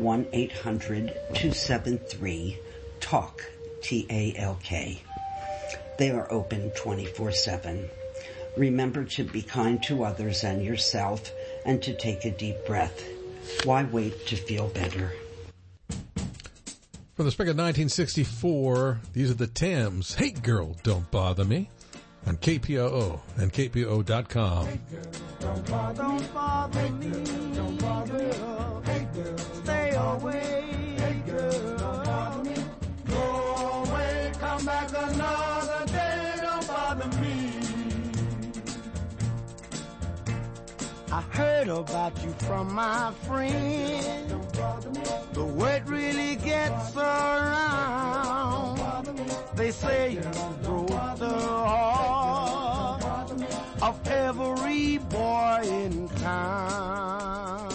1-800-273-TALK, T-A-L-K. They are open 24/7. Remember to be kind to others and yourself and to take a deep breath. Why wait to feel better? From the spring of 1964, these are the Tams. Hey Girl, Don't Bother Me on KPOO and KPOO.com. Hey girl, don't bother me. Don't bother me. Hey girl, stay away. Hey girl, don't bother me. Go away, come back another day. Don't bother me. I heard about you from my friend. Don't bother me. The word really gets around. They say you broke the heart of every boy in town.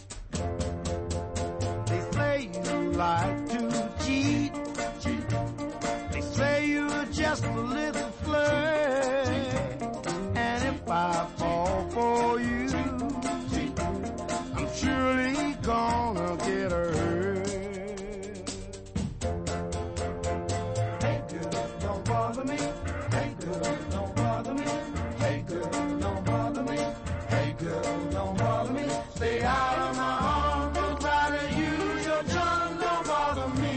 They say you like to cheat. They say you're just a little flirt. And if I fall for you, I'm surely gonna get hurt. Hey girl, don't bother me. Hey girl, don't bother me. Hey girl, don't bother me. Hey girl, don't bother me. Stay out of my arms. Don't try to use your tongue. Don't bother me.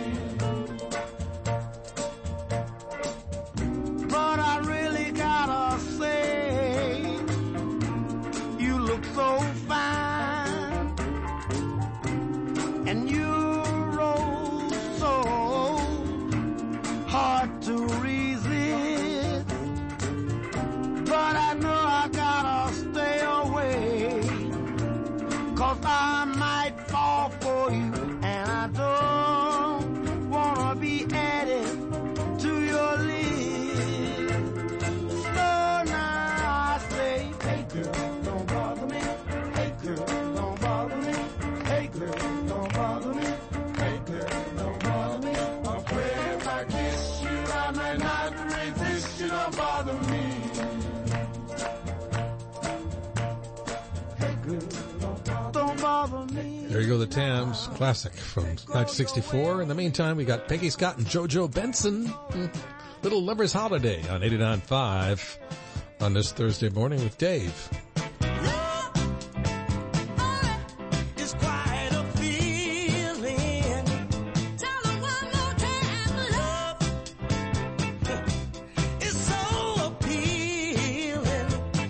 But I really gotta say, you look so fine, and you roll so hard to resist. But I know I gotta stay away, 'cause I might fall for you, and I don't wanna be added to your list. So now I say, hey girl, don't bother me. Hey girl, don't bother me. Hey girl, don't bother me. Hey girl, don't bother me. I'm afraid if I kiss you, I might not resist you. Don't bother me. Hey girl, don't bother me. There you go, the Tams, classic from 1964. In the meantime, we got Peggy Scott and JoJo Benson, Little Lover's Holiday on 89.5 on this Thursday morning with Dave. It's quite a feeling. Tell them one more time, love. It's so appealing.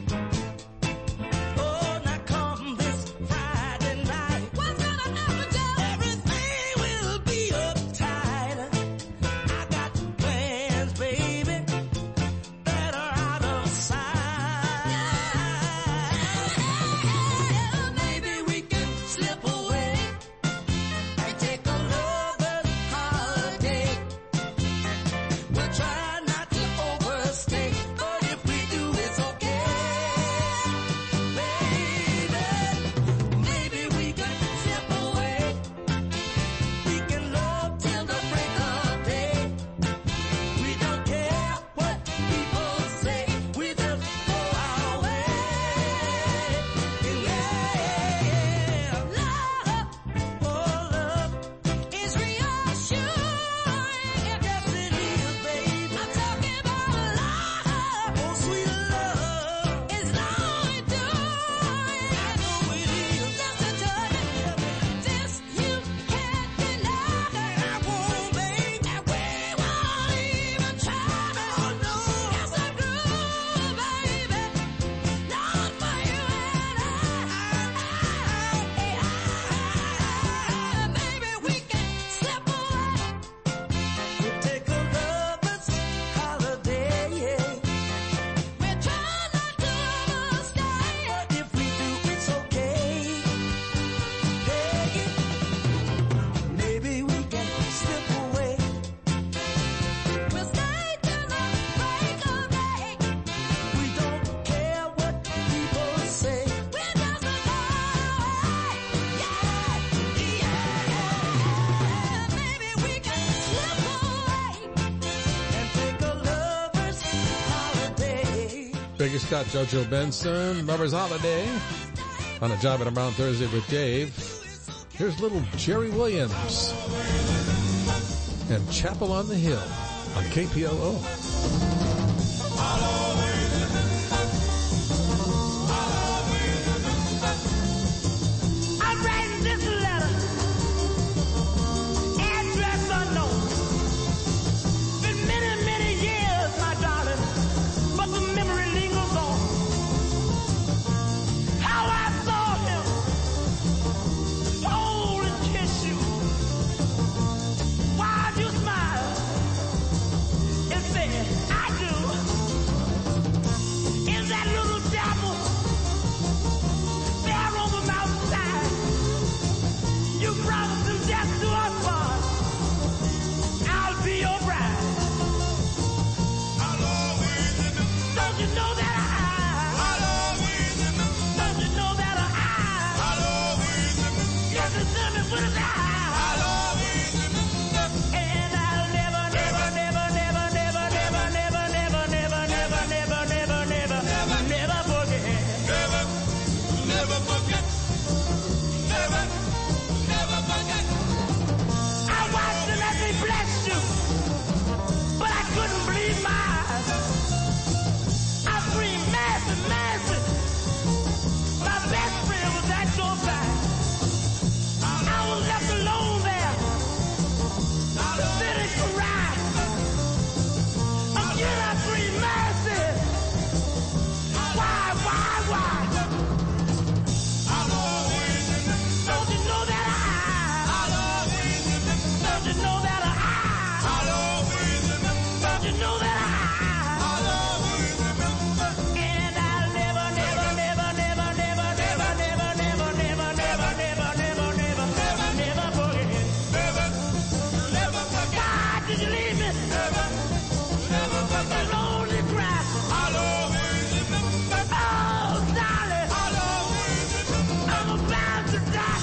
Oh, now come this Friday night. What's gonna happen, Joe? Everything will be uptight. I got plans, baby, that are out of sight. Biggie Scott, JoJo Benson, Lover's Holiday. On a Job and Around Thursday with Dave. Here's little Jerry Williams and Chapel on the Hill on KPOO. I'm writing this letter, address unknown. Been many, many years, my darling, but the memory lingers on. How I saw him hold and kiss you, while you smile and say, I do. In that little chapel there on the mountainside, you promised to death to us part. I'll be your bride. Don't you know that don't you know that yes, it's living with his and I'll never, never, never, never, never, never, never, never, never, never, never, never, never, never forget. Never forget. Never, never forget. I watched him as he blessed you, but I couldn't believe my eyes. I screamed, Mercy, mercy. My best friend was at your side. I was left alone there, sitting to ride. Again I screamed, mercy. Why? Don't you know that don't you know that don't you know that and I'll never, never, never, never, never, never, never, never, never, never, never, never, never, never forget. Never forget. God, did you leave me? Never forget. Lonely cry. Oh, darling. I'm about to die.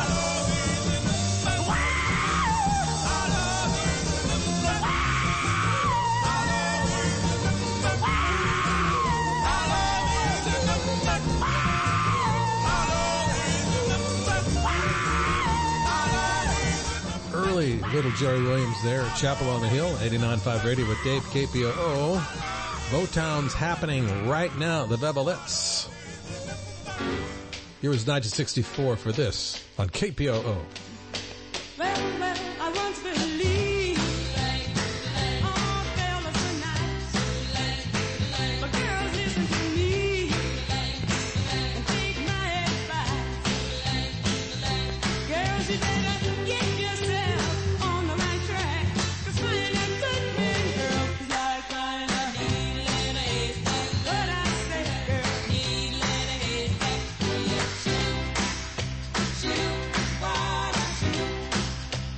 Early little Jerry Williams there at Chapel on the Hill, 89.5 Radio with Dave, KPOO. Motown's happening right now, the Beverlettes. Here was 1964 for this on KPOO. Well, I once believed all fellas were nice, but girls, listen to me and take my advice. Girls, you better get yourself on the right track, 'cause finding a good man, girl, is like finding a needle in a haystack. What I say, girl, needle in a haystack. Shoot, shoot, what I shoot.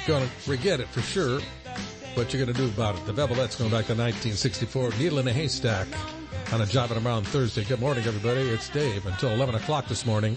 going to forget it for sure. What you're going to do about it. The Bevelets going back to 1964. Needle in a haystack on a Job and Around Thursday. Good morning, everybody. It's Dave. Until 11 o'clock this morning.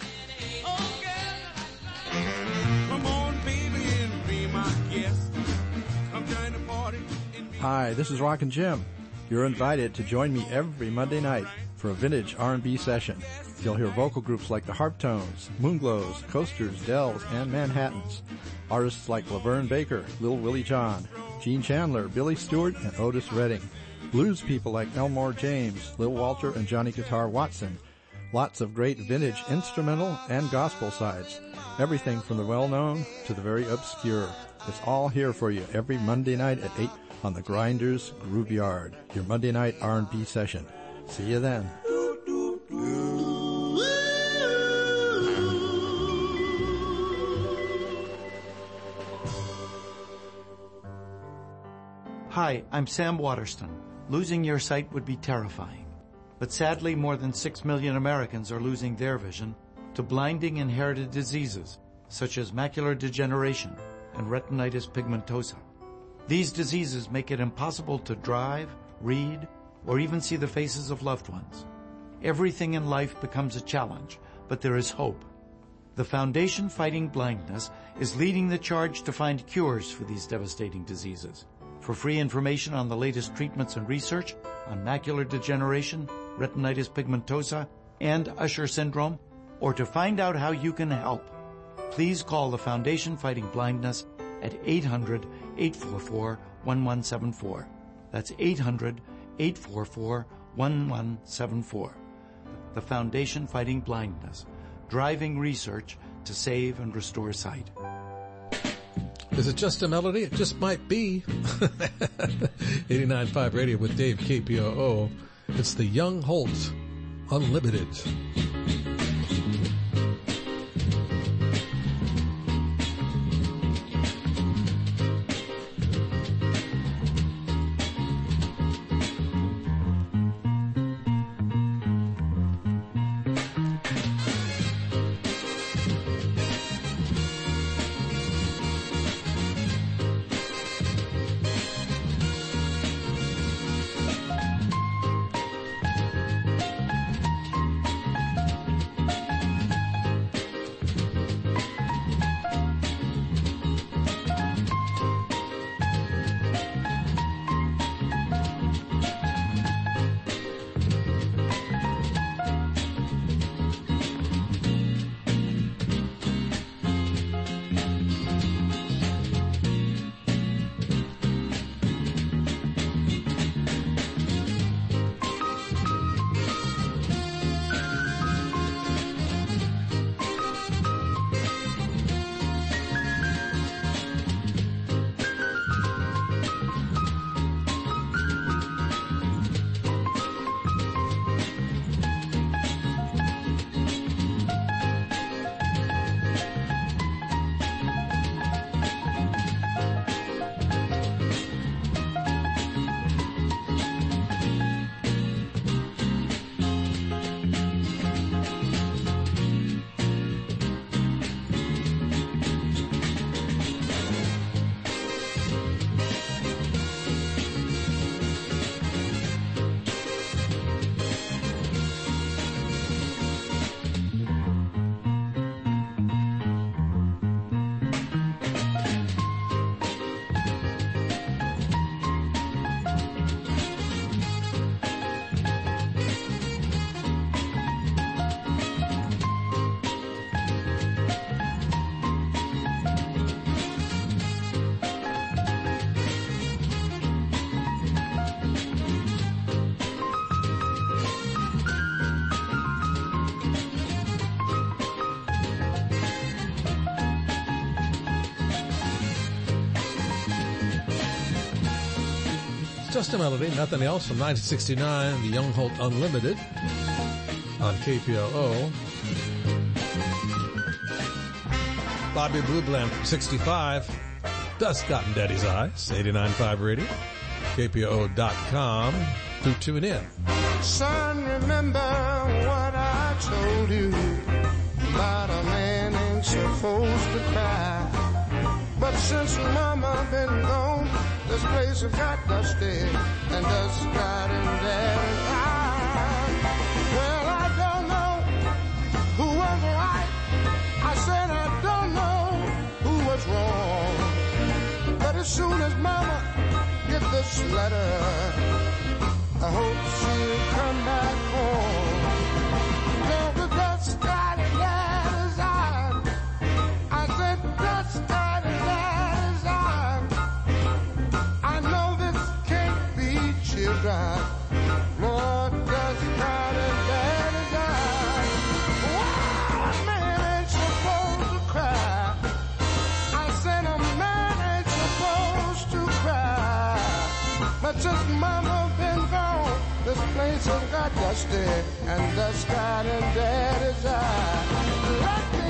Hi, this is Rockin' Jim. You're invited to join me every Monday night for a vintage R&B session. You'll hear vocal groups like the Harptones, Moonglows, Coasters, Dells, and Manhattans. Artists like Laverne Baker, Lil Willie John, Gene Chandler, Billy Stewart, and Otis Redding. Blues people like Elmore James, Lil Walter, and Johnny Guitar Watson. Lots of great vintage instrumental and gospel sides. Everything from the well-known to the very obscure. It's all here for you every Monday night at 8 on the Grinders Groove Yard. Your Monday night R&B session. See you then. Hi, I'm Sam Waterston. Losing your sight would be terrifying. But sadly, more than 6 million Americans are losing their vision to blinding inherited diseases such as macular degeneration and retinitis pigmentosa. These diseases make it impossible to drive, read, or even see the faces of loved ones. Everything in life becomes a challenge, but there is hope. The Foundation Fighting Blindness is leading the charge to find cures for these devastating diseases. For free information on the latest treatments and research on macular degeneration, retinitis pigmentosa, and Usher syndrome, or to find out how you can help, please call the Foundation Fighting Blindness at 800-844-1174. That's 800-844-1174. The Foundation Fighting Blindness, driving research to save and restore sight. Is it just a melody? It just might be. 89.5 Radio with Dave, KPOO. It's the Young Holt Unlimited. Just a melody, nothing else, from 1969, the Young Holt Unlimited on KPOO. Bobby Blue Bland from 65, Dust Got in Daddy's Eyes, 89.5 Radio, KPOO.com. Do tune in. Son, remember what I told you about a man ain't supposed to cry. But Since Mama been gone, this place has got dusty and dust got in there. Well, I don't know who was right. I said I don't know who was wrong. But as soon as Mama get this letter, I hope she'll come back home. Now the dust got in daddy's eye. I said dust got in daddy's eye. I know this can't be children. Lord, dust got in daddy's eye. Wow, a man ain't supposed to cry. I said a man ain't supposed to cry. But since Mama been gone, this place has got dusty and dust got in daddy's eye. Let me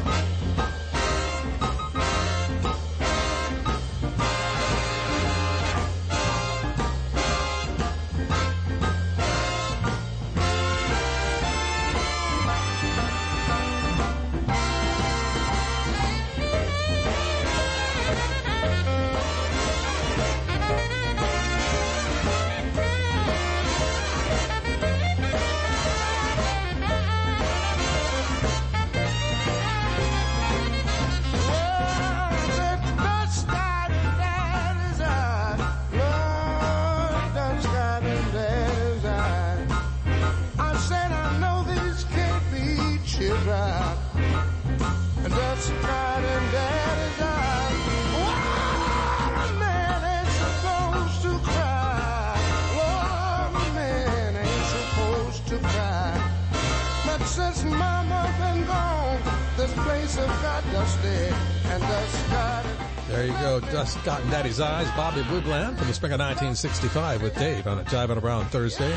since Mama been gone, this place has got dusty and dust got it. There you go, Dust Got in Daddy's Eyes, Bobby Blue Bland from the spring of 1965 with Dave on a Jive and Around Thursday.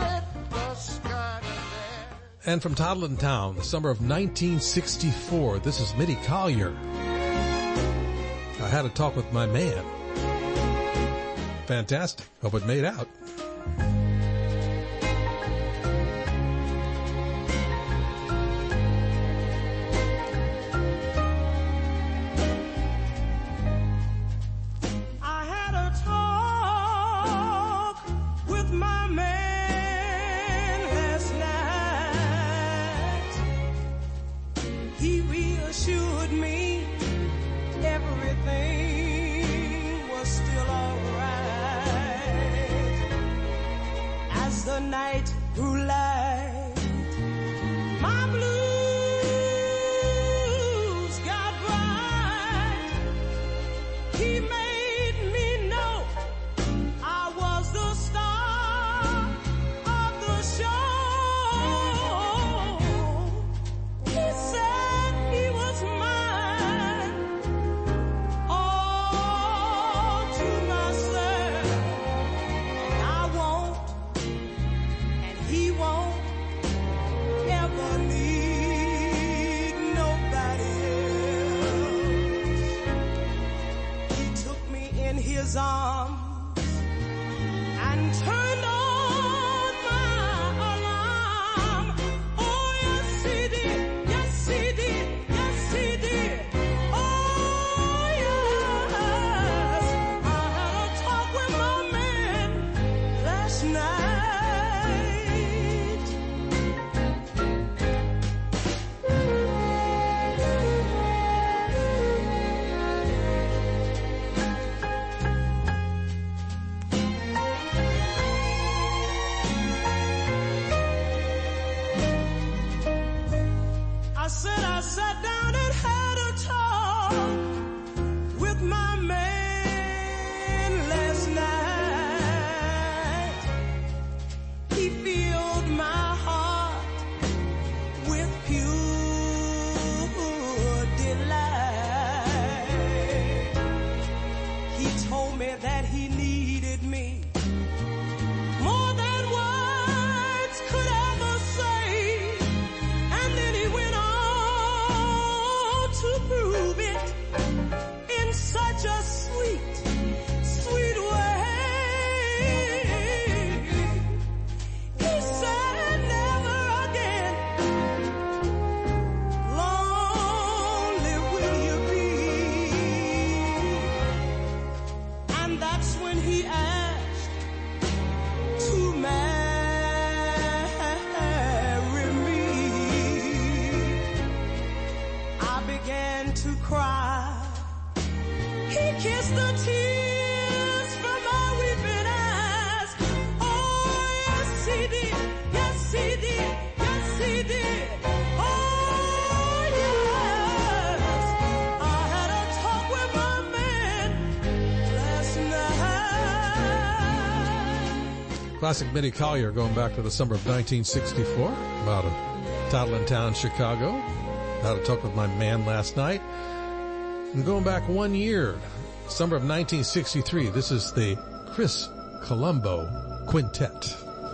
And from Toddlin Town, the summer of 1964, this is Mitty Collier. I had a talk with my man. Fantastic. Hope it made out. I sat down and had a talk with my man last night. He filled my heart with pure delight. He told me that he needed me more than words could ever say. And then he went on began to cry. He kissed the tears from my weeping eyes. Oh, yes, he did. Yes, he did. Yes, he did. Oh, yes. I had a talk with my man last night. Classic Minnie Collier going back to the summer of 1964 about a toddling town, Chicago. Had a talk with my man last night. And going back 1 year, summer of 1963, this is the Chris Colombo Quintet.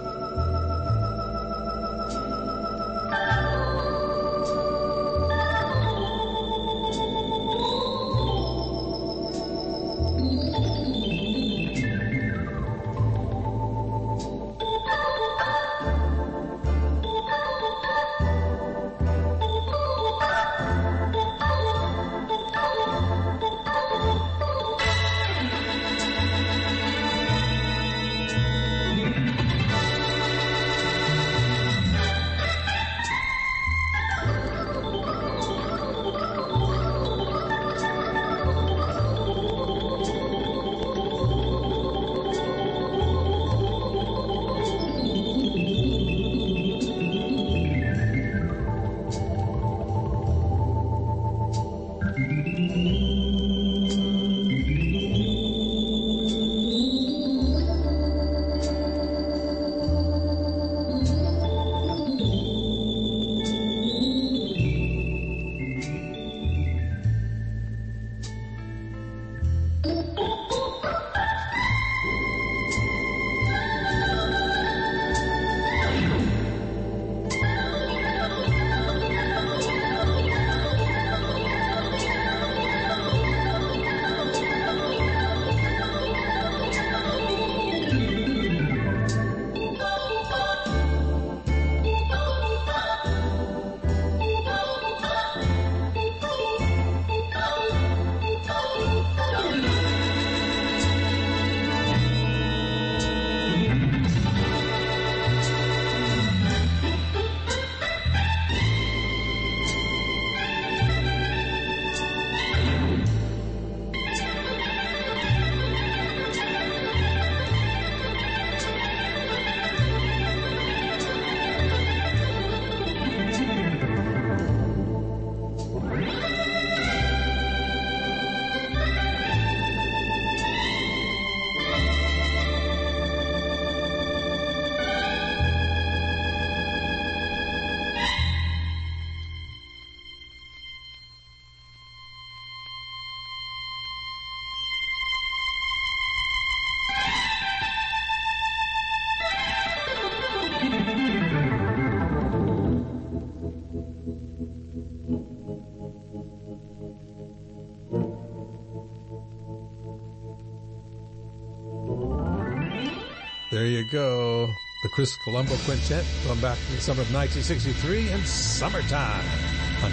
There you go. The Chris Colombo Quintet going back to the summer of 1963 and Summertime on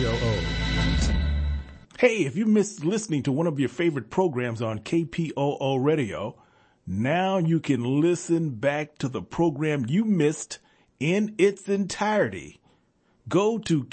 KPOO. Hey, if you missed listening to one of your favorite programs on KPOO Radio, now you can listen back to the program you missed in its entirety. Go to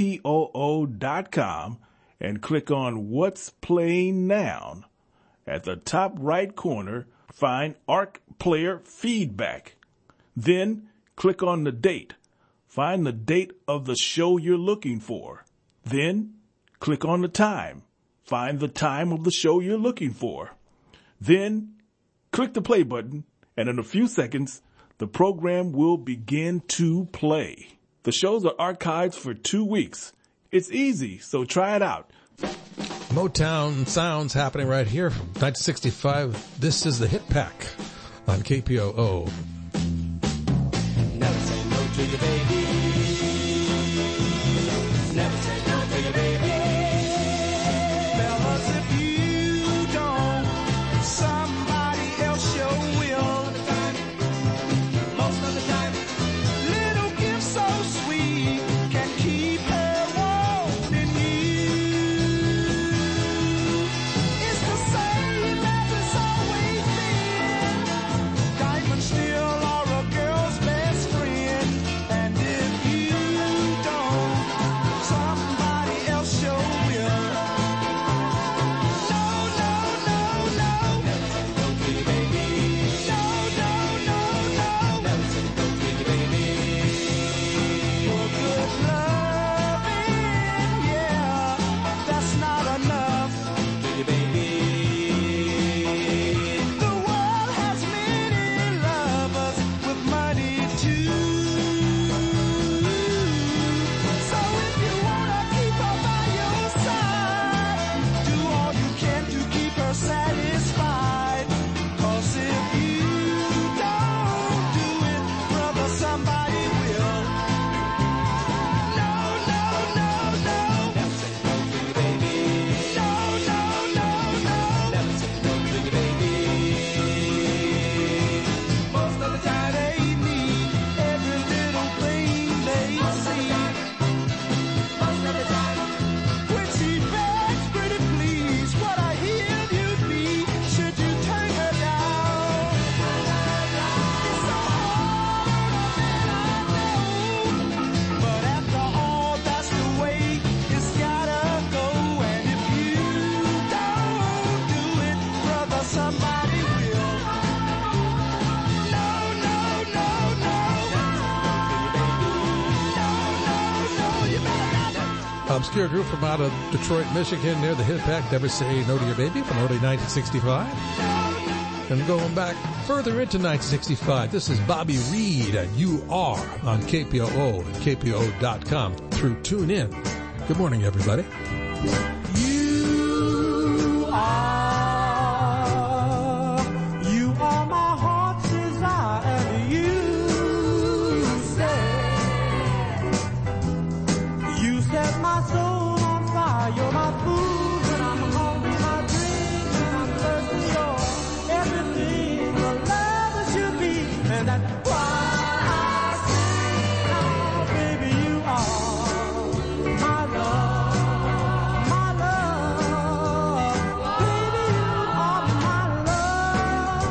KPOO.com and click on What's Playing Now. At the top right corner, find Arc Player Feedback. Then click on the date. Find the date of the show you're looking for. Then click on the time. Find the time of the show you're looking for. Then click the play button, and in a few seconds, the program will begin to play. The shows are archived for 2 weeks. It's easy, so try it out. Motown sounds happening right here from 1965. This is the Hit Pack on KPOO. Never say no to your baby. Never say no to your baby. Fellas, if you don't, somebody else sure will. Most of the time, little gifts so sweet can keep her wanting you. It's the same as it's always been. Diamonds still Obscure group from out of Detroit, Michigan, near the hit pack, Never Say No to Your Baby from early 1965. And going back further into 1965, this is Bobby Reed and You Are on KPOO and KPOO.com through TuneIn. Good morning, everybody. You are my heart's desire, and you set my soul on fire. You're my food when I'm hungry, my drink when I'm thirsty. You're everything a lover should be, and that's why I sing. Oh, baby, you are my love, my love. Baby, you are my love.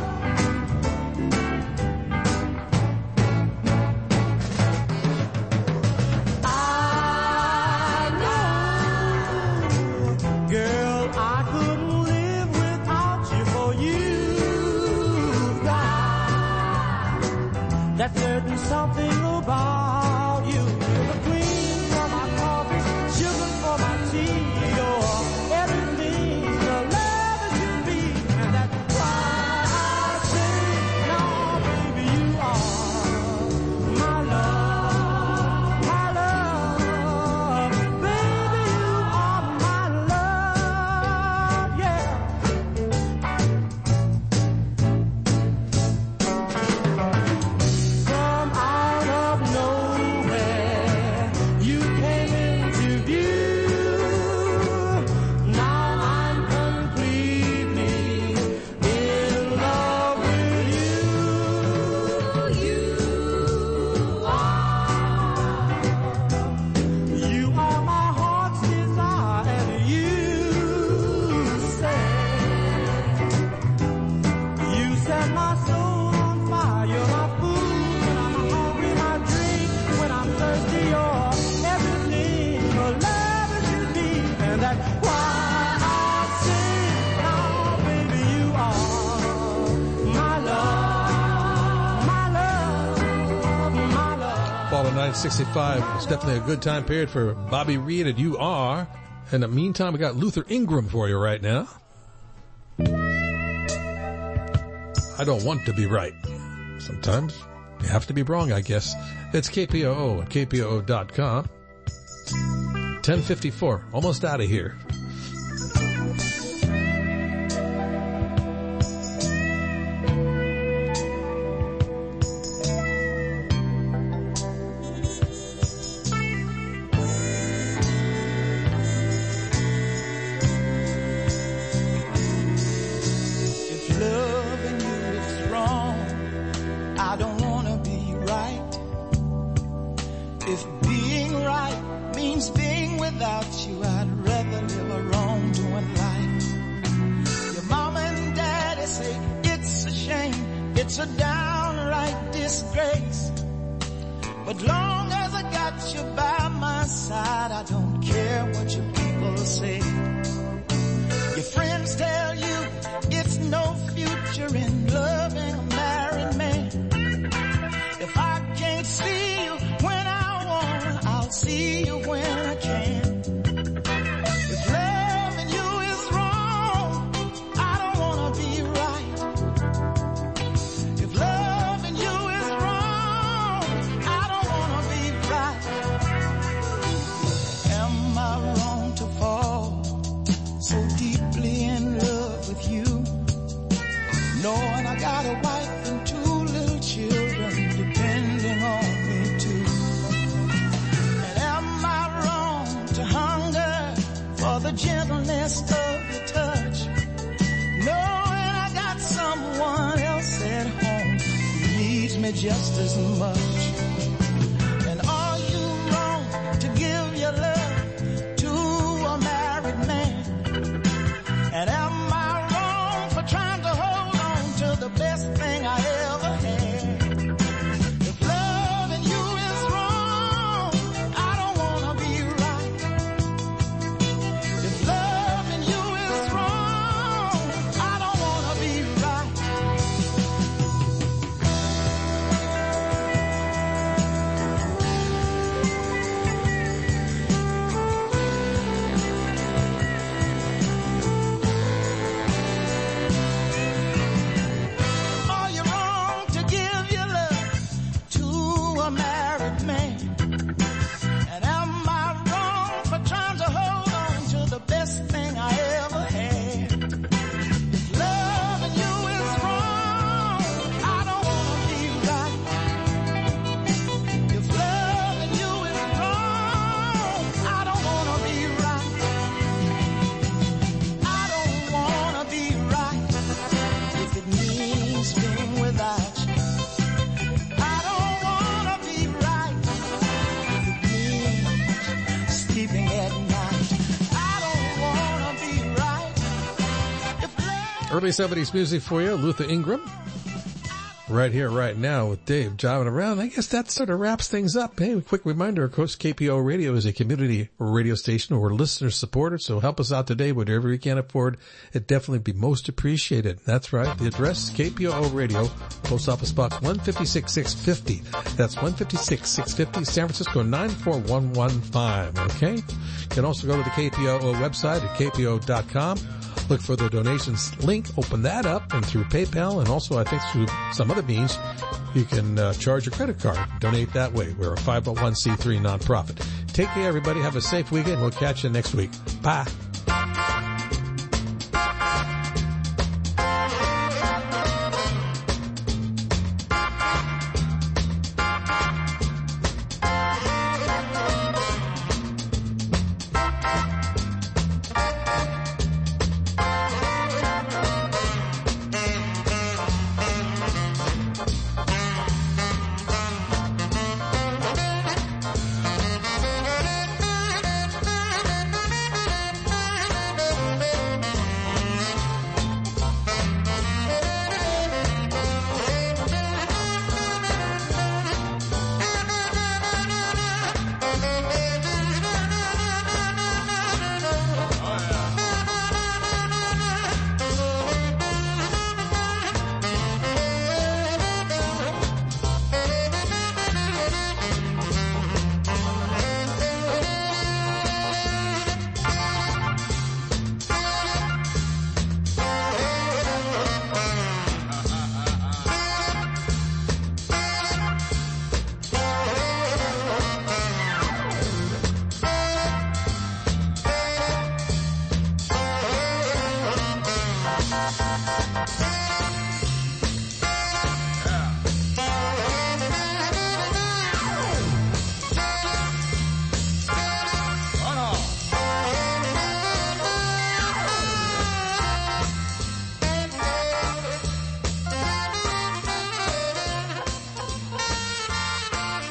Girl, I couldn't live without you, for you've got that certain something about you. You're the cream for my coffee, sugar for my tea. You're everything the love should be, and that's why I say, no, baby, you are my love, my love. Baby, you are my love, yeah. From out of nowhere, you came into view. Now I'm completely in love with you. You are my heart's desire, and you set my soul on fire. You're my food when I'm hungry, my drink when I'm thirsty. You're everything a lover should be, and that's why I sing. Now, baby, you are my love, my love, my love. Fall of 1965 was definitely a good time period for Bobby Reed and You Are. In the meantime, we got Luther Ingram for you right now. I don't want to be right. Sometimes you have to be wrong, I guess. It's KPOO at KPOO.com. 10:54, almost out of here. If loving you is wrong, I don't wanna be right. If being right means being without you, I'd rather live a wrongdoing life. Your mama and daddy say it's a shame, it's a downright disgrace. But long as I got you by my side, I don't care what your people say. Your friends tell you it's no future in loving a married man. If I can't see you when I want, I'll see you when I can. If loving you is wrong, I don't wanna be right. If loving you is wrong, I don't wanna be right. Am I wrong to fall so deeply in love with you, knowing I got a wife and 2 little children depending on me too? And am I wrong to hunger for the gentleness of your touch, knowing I got someone else at home who needs me just as much? And are you wrong to give your love to a married man? And am I wrong for trying to hold on to the best thing I ever had? If loving you is wrong, I don't wanna be right. If loving you is wrong, I don't wanna be right. Early 70s music for you, Luther Ingram. Right here, right now with Dave jiving around. I guess that sort of wraps things up. Hey, a quick reminder, of course, KPO Radio is a community radio station where listeners supported, so help us out today, whatever you can afford. It'd definitely be most appreciated. That's right. The address is KPO Radio, Post Office Box 156650. That's 156650, San Francisco 94115. Okay? You can also go to the KPO website at kpo.com. Look for the donations link, open that up, and through PayPal, and also I think through some other means, you can charge your credit card. Donate that way. We're a 501c3 nonprofit. Take care, everybody. Have a safe weekend. We'll catch you next week. Bye.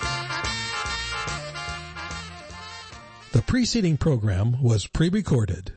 The preceding program was pre-recorded.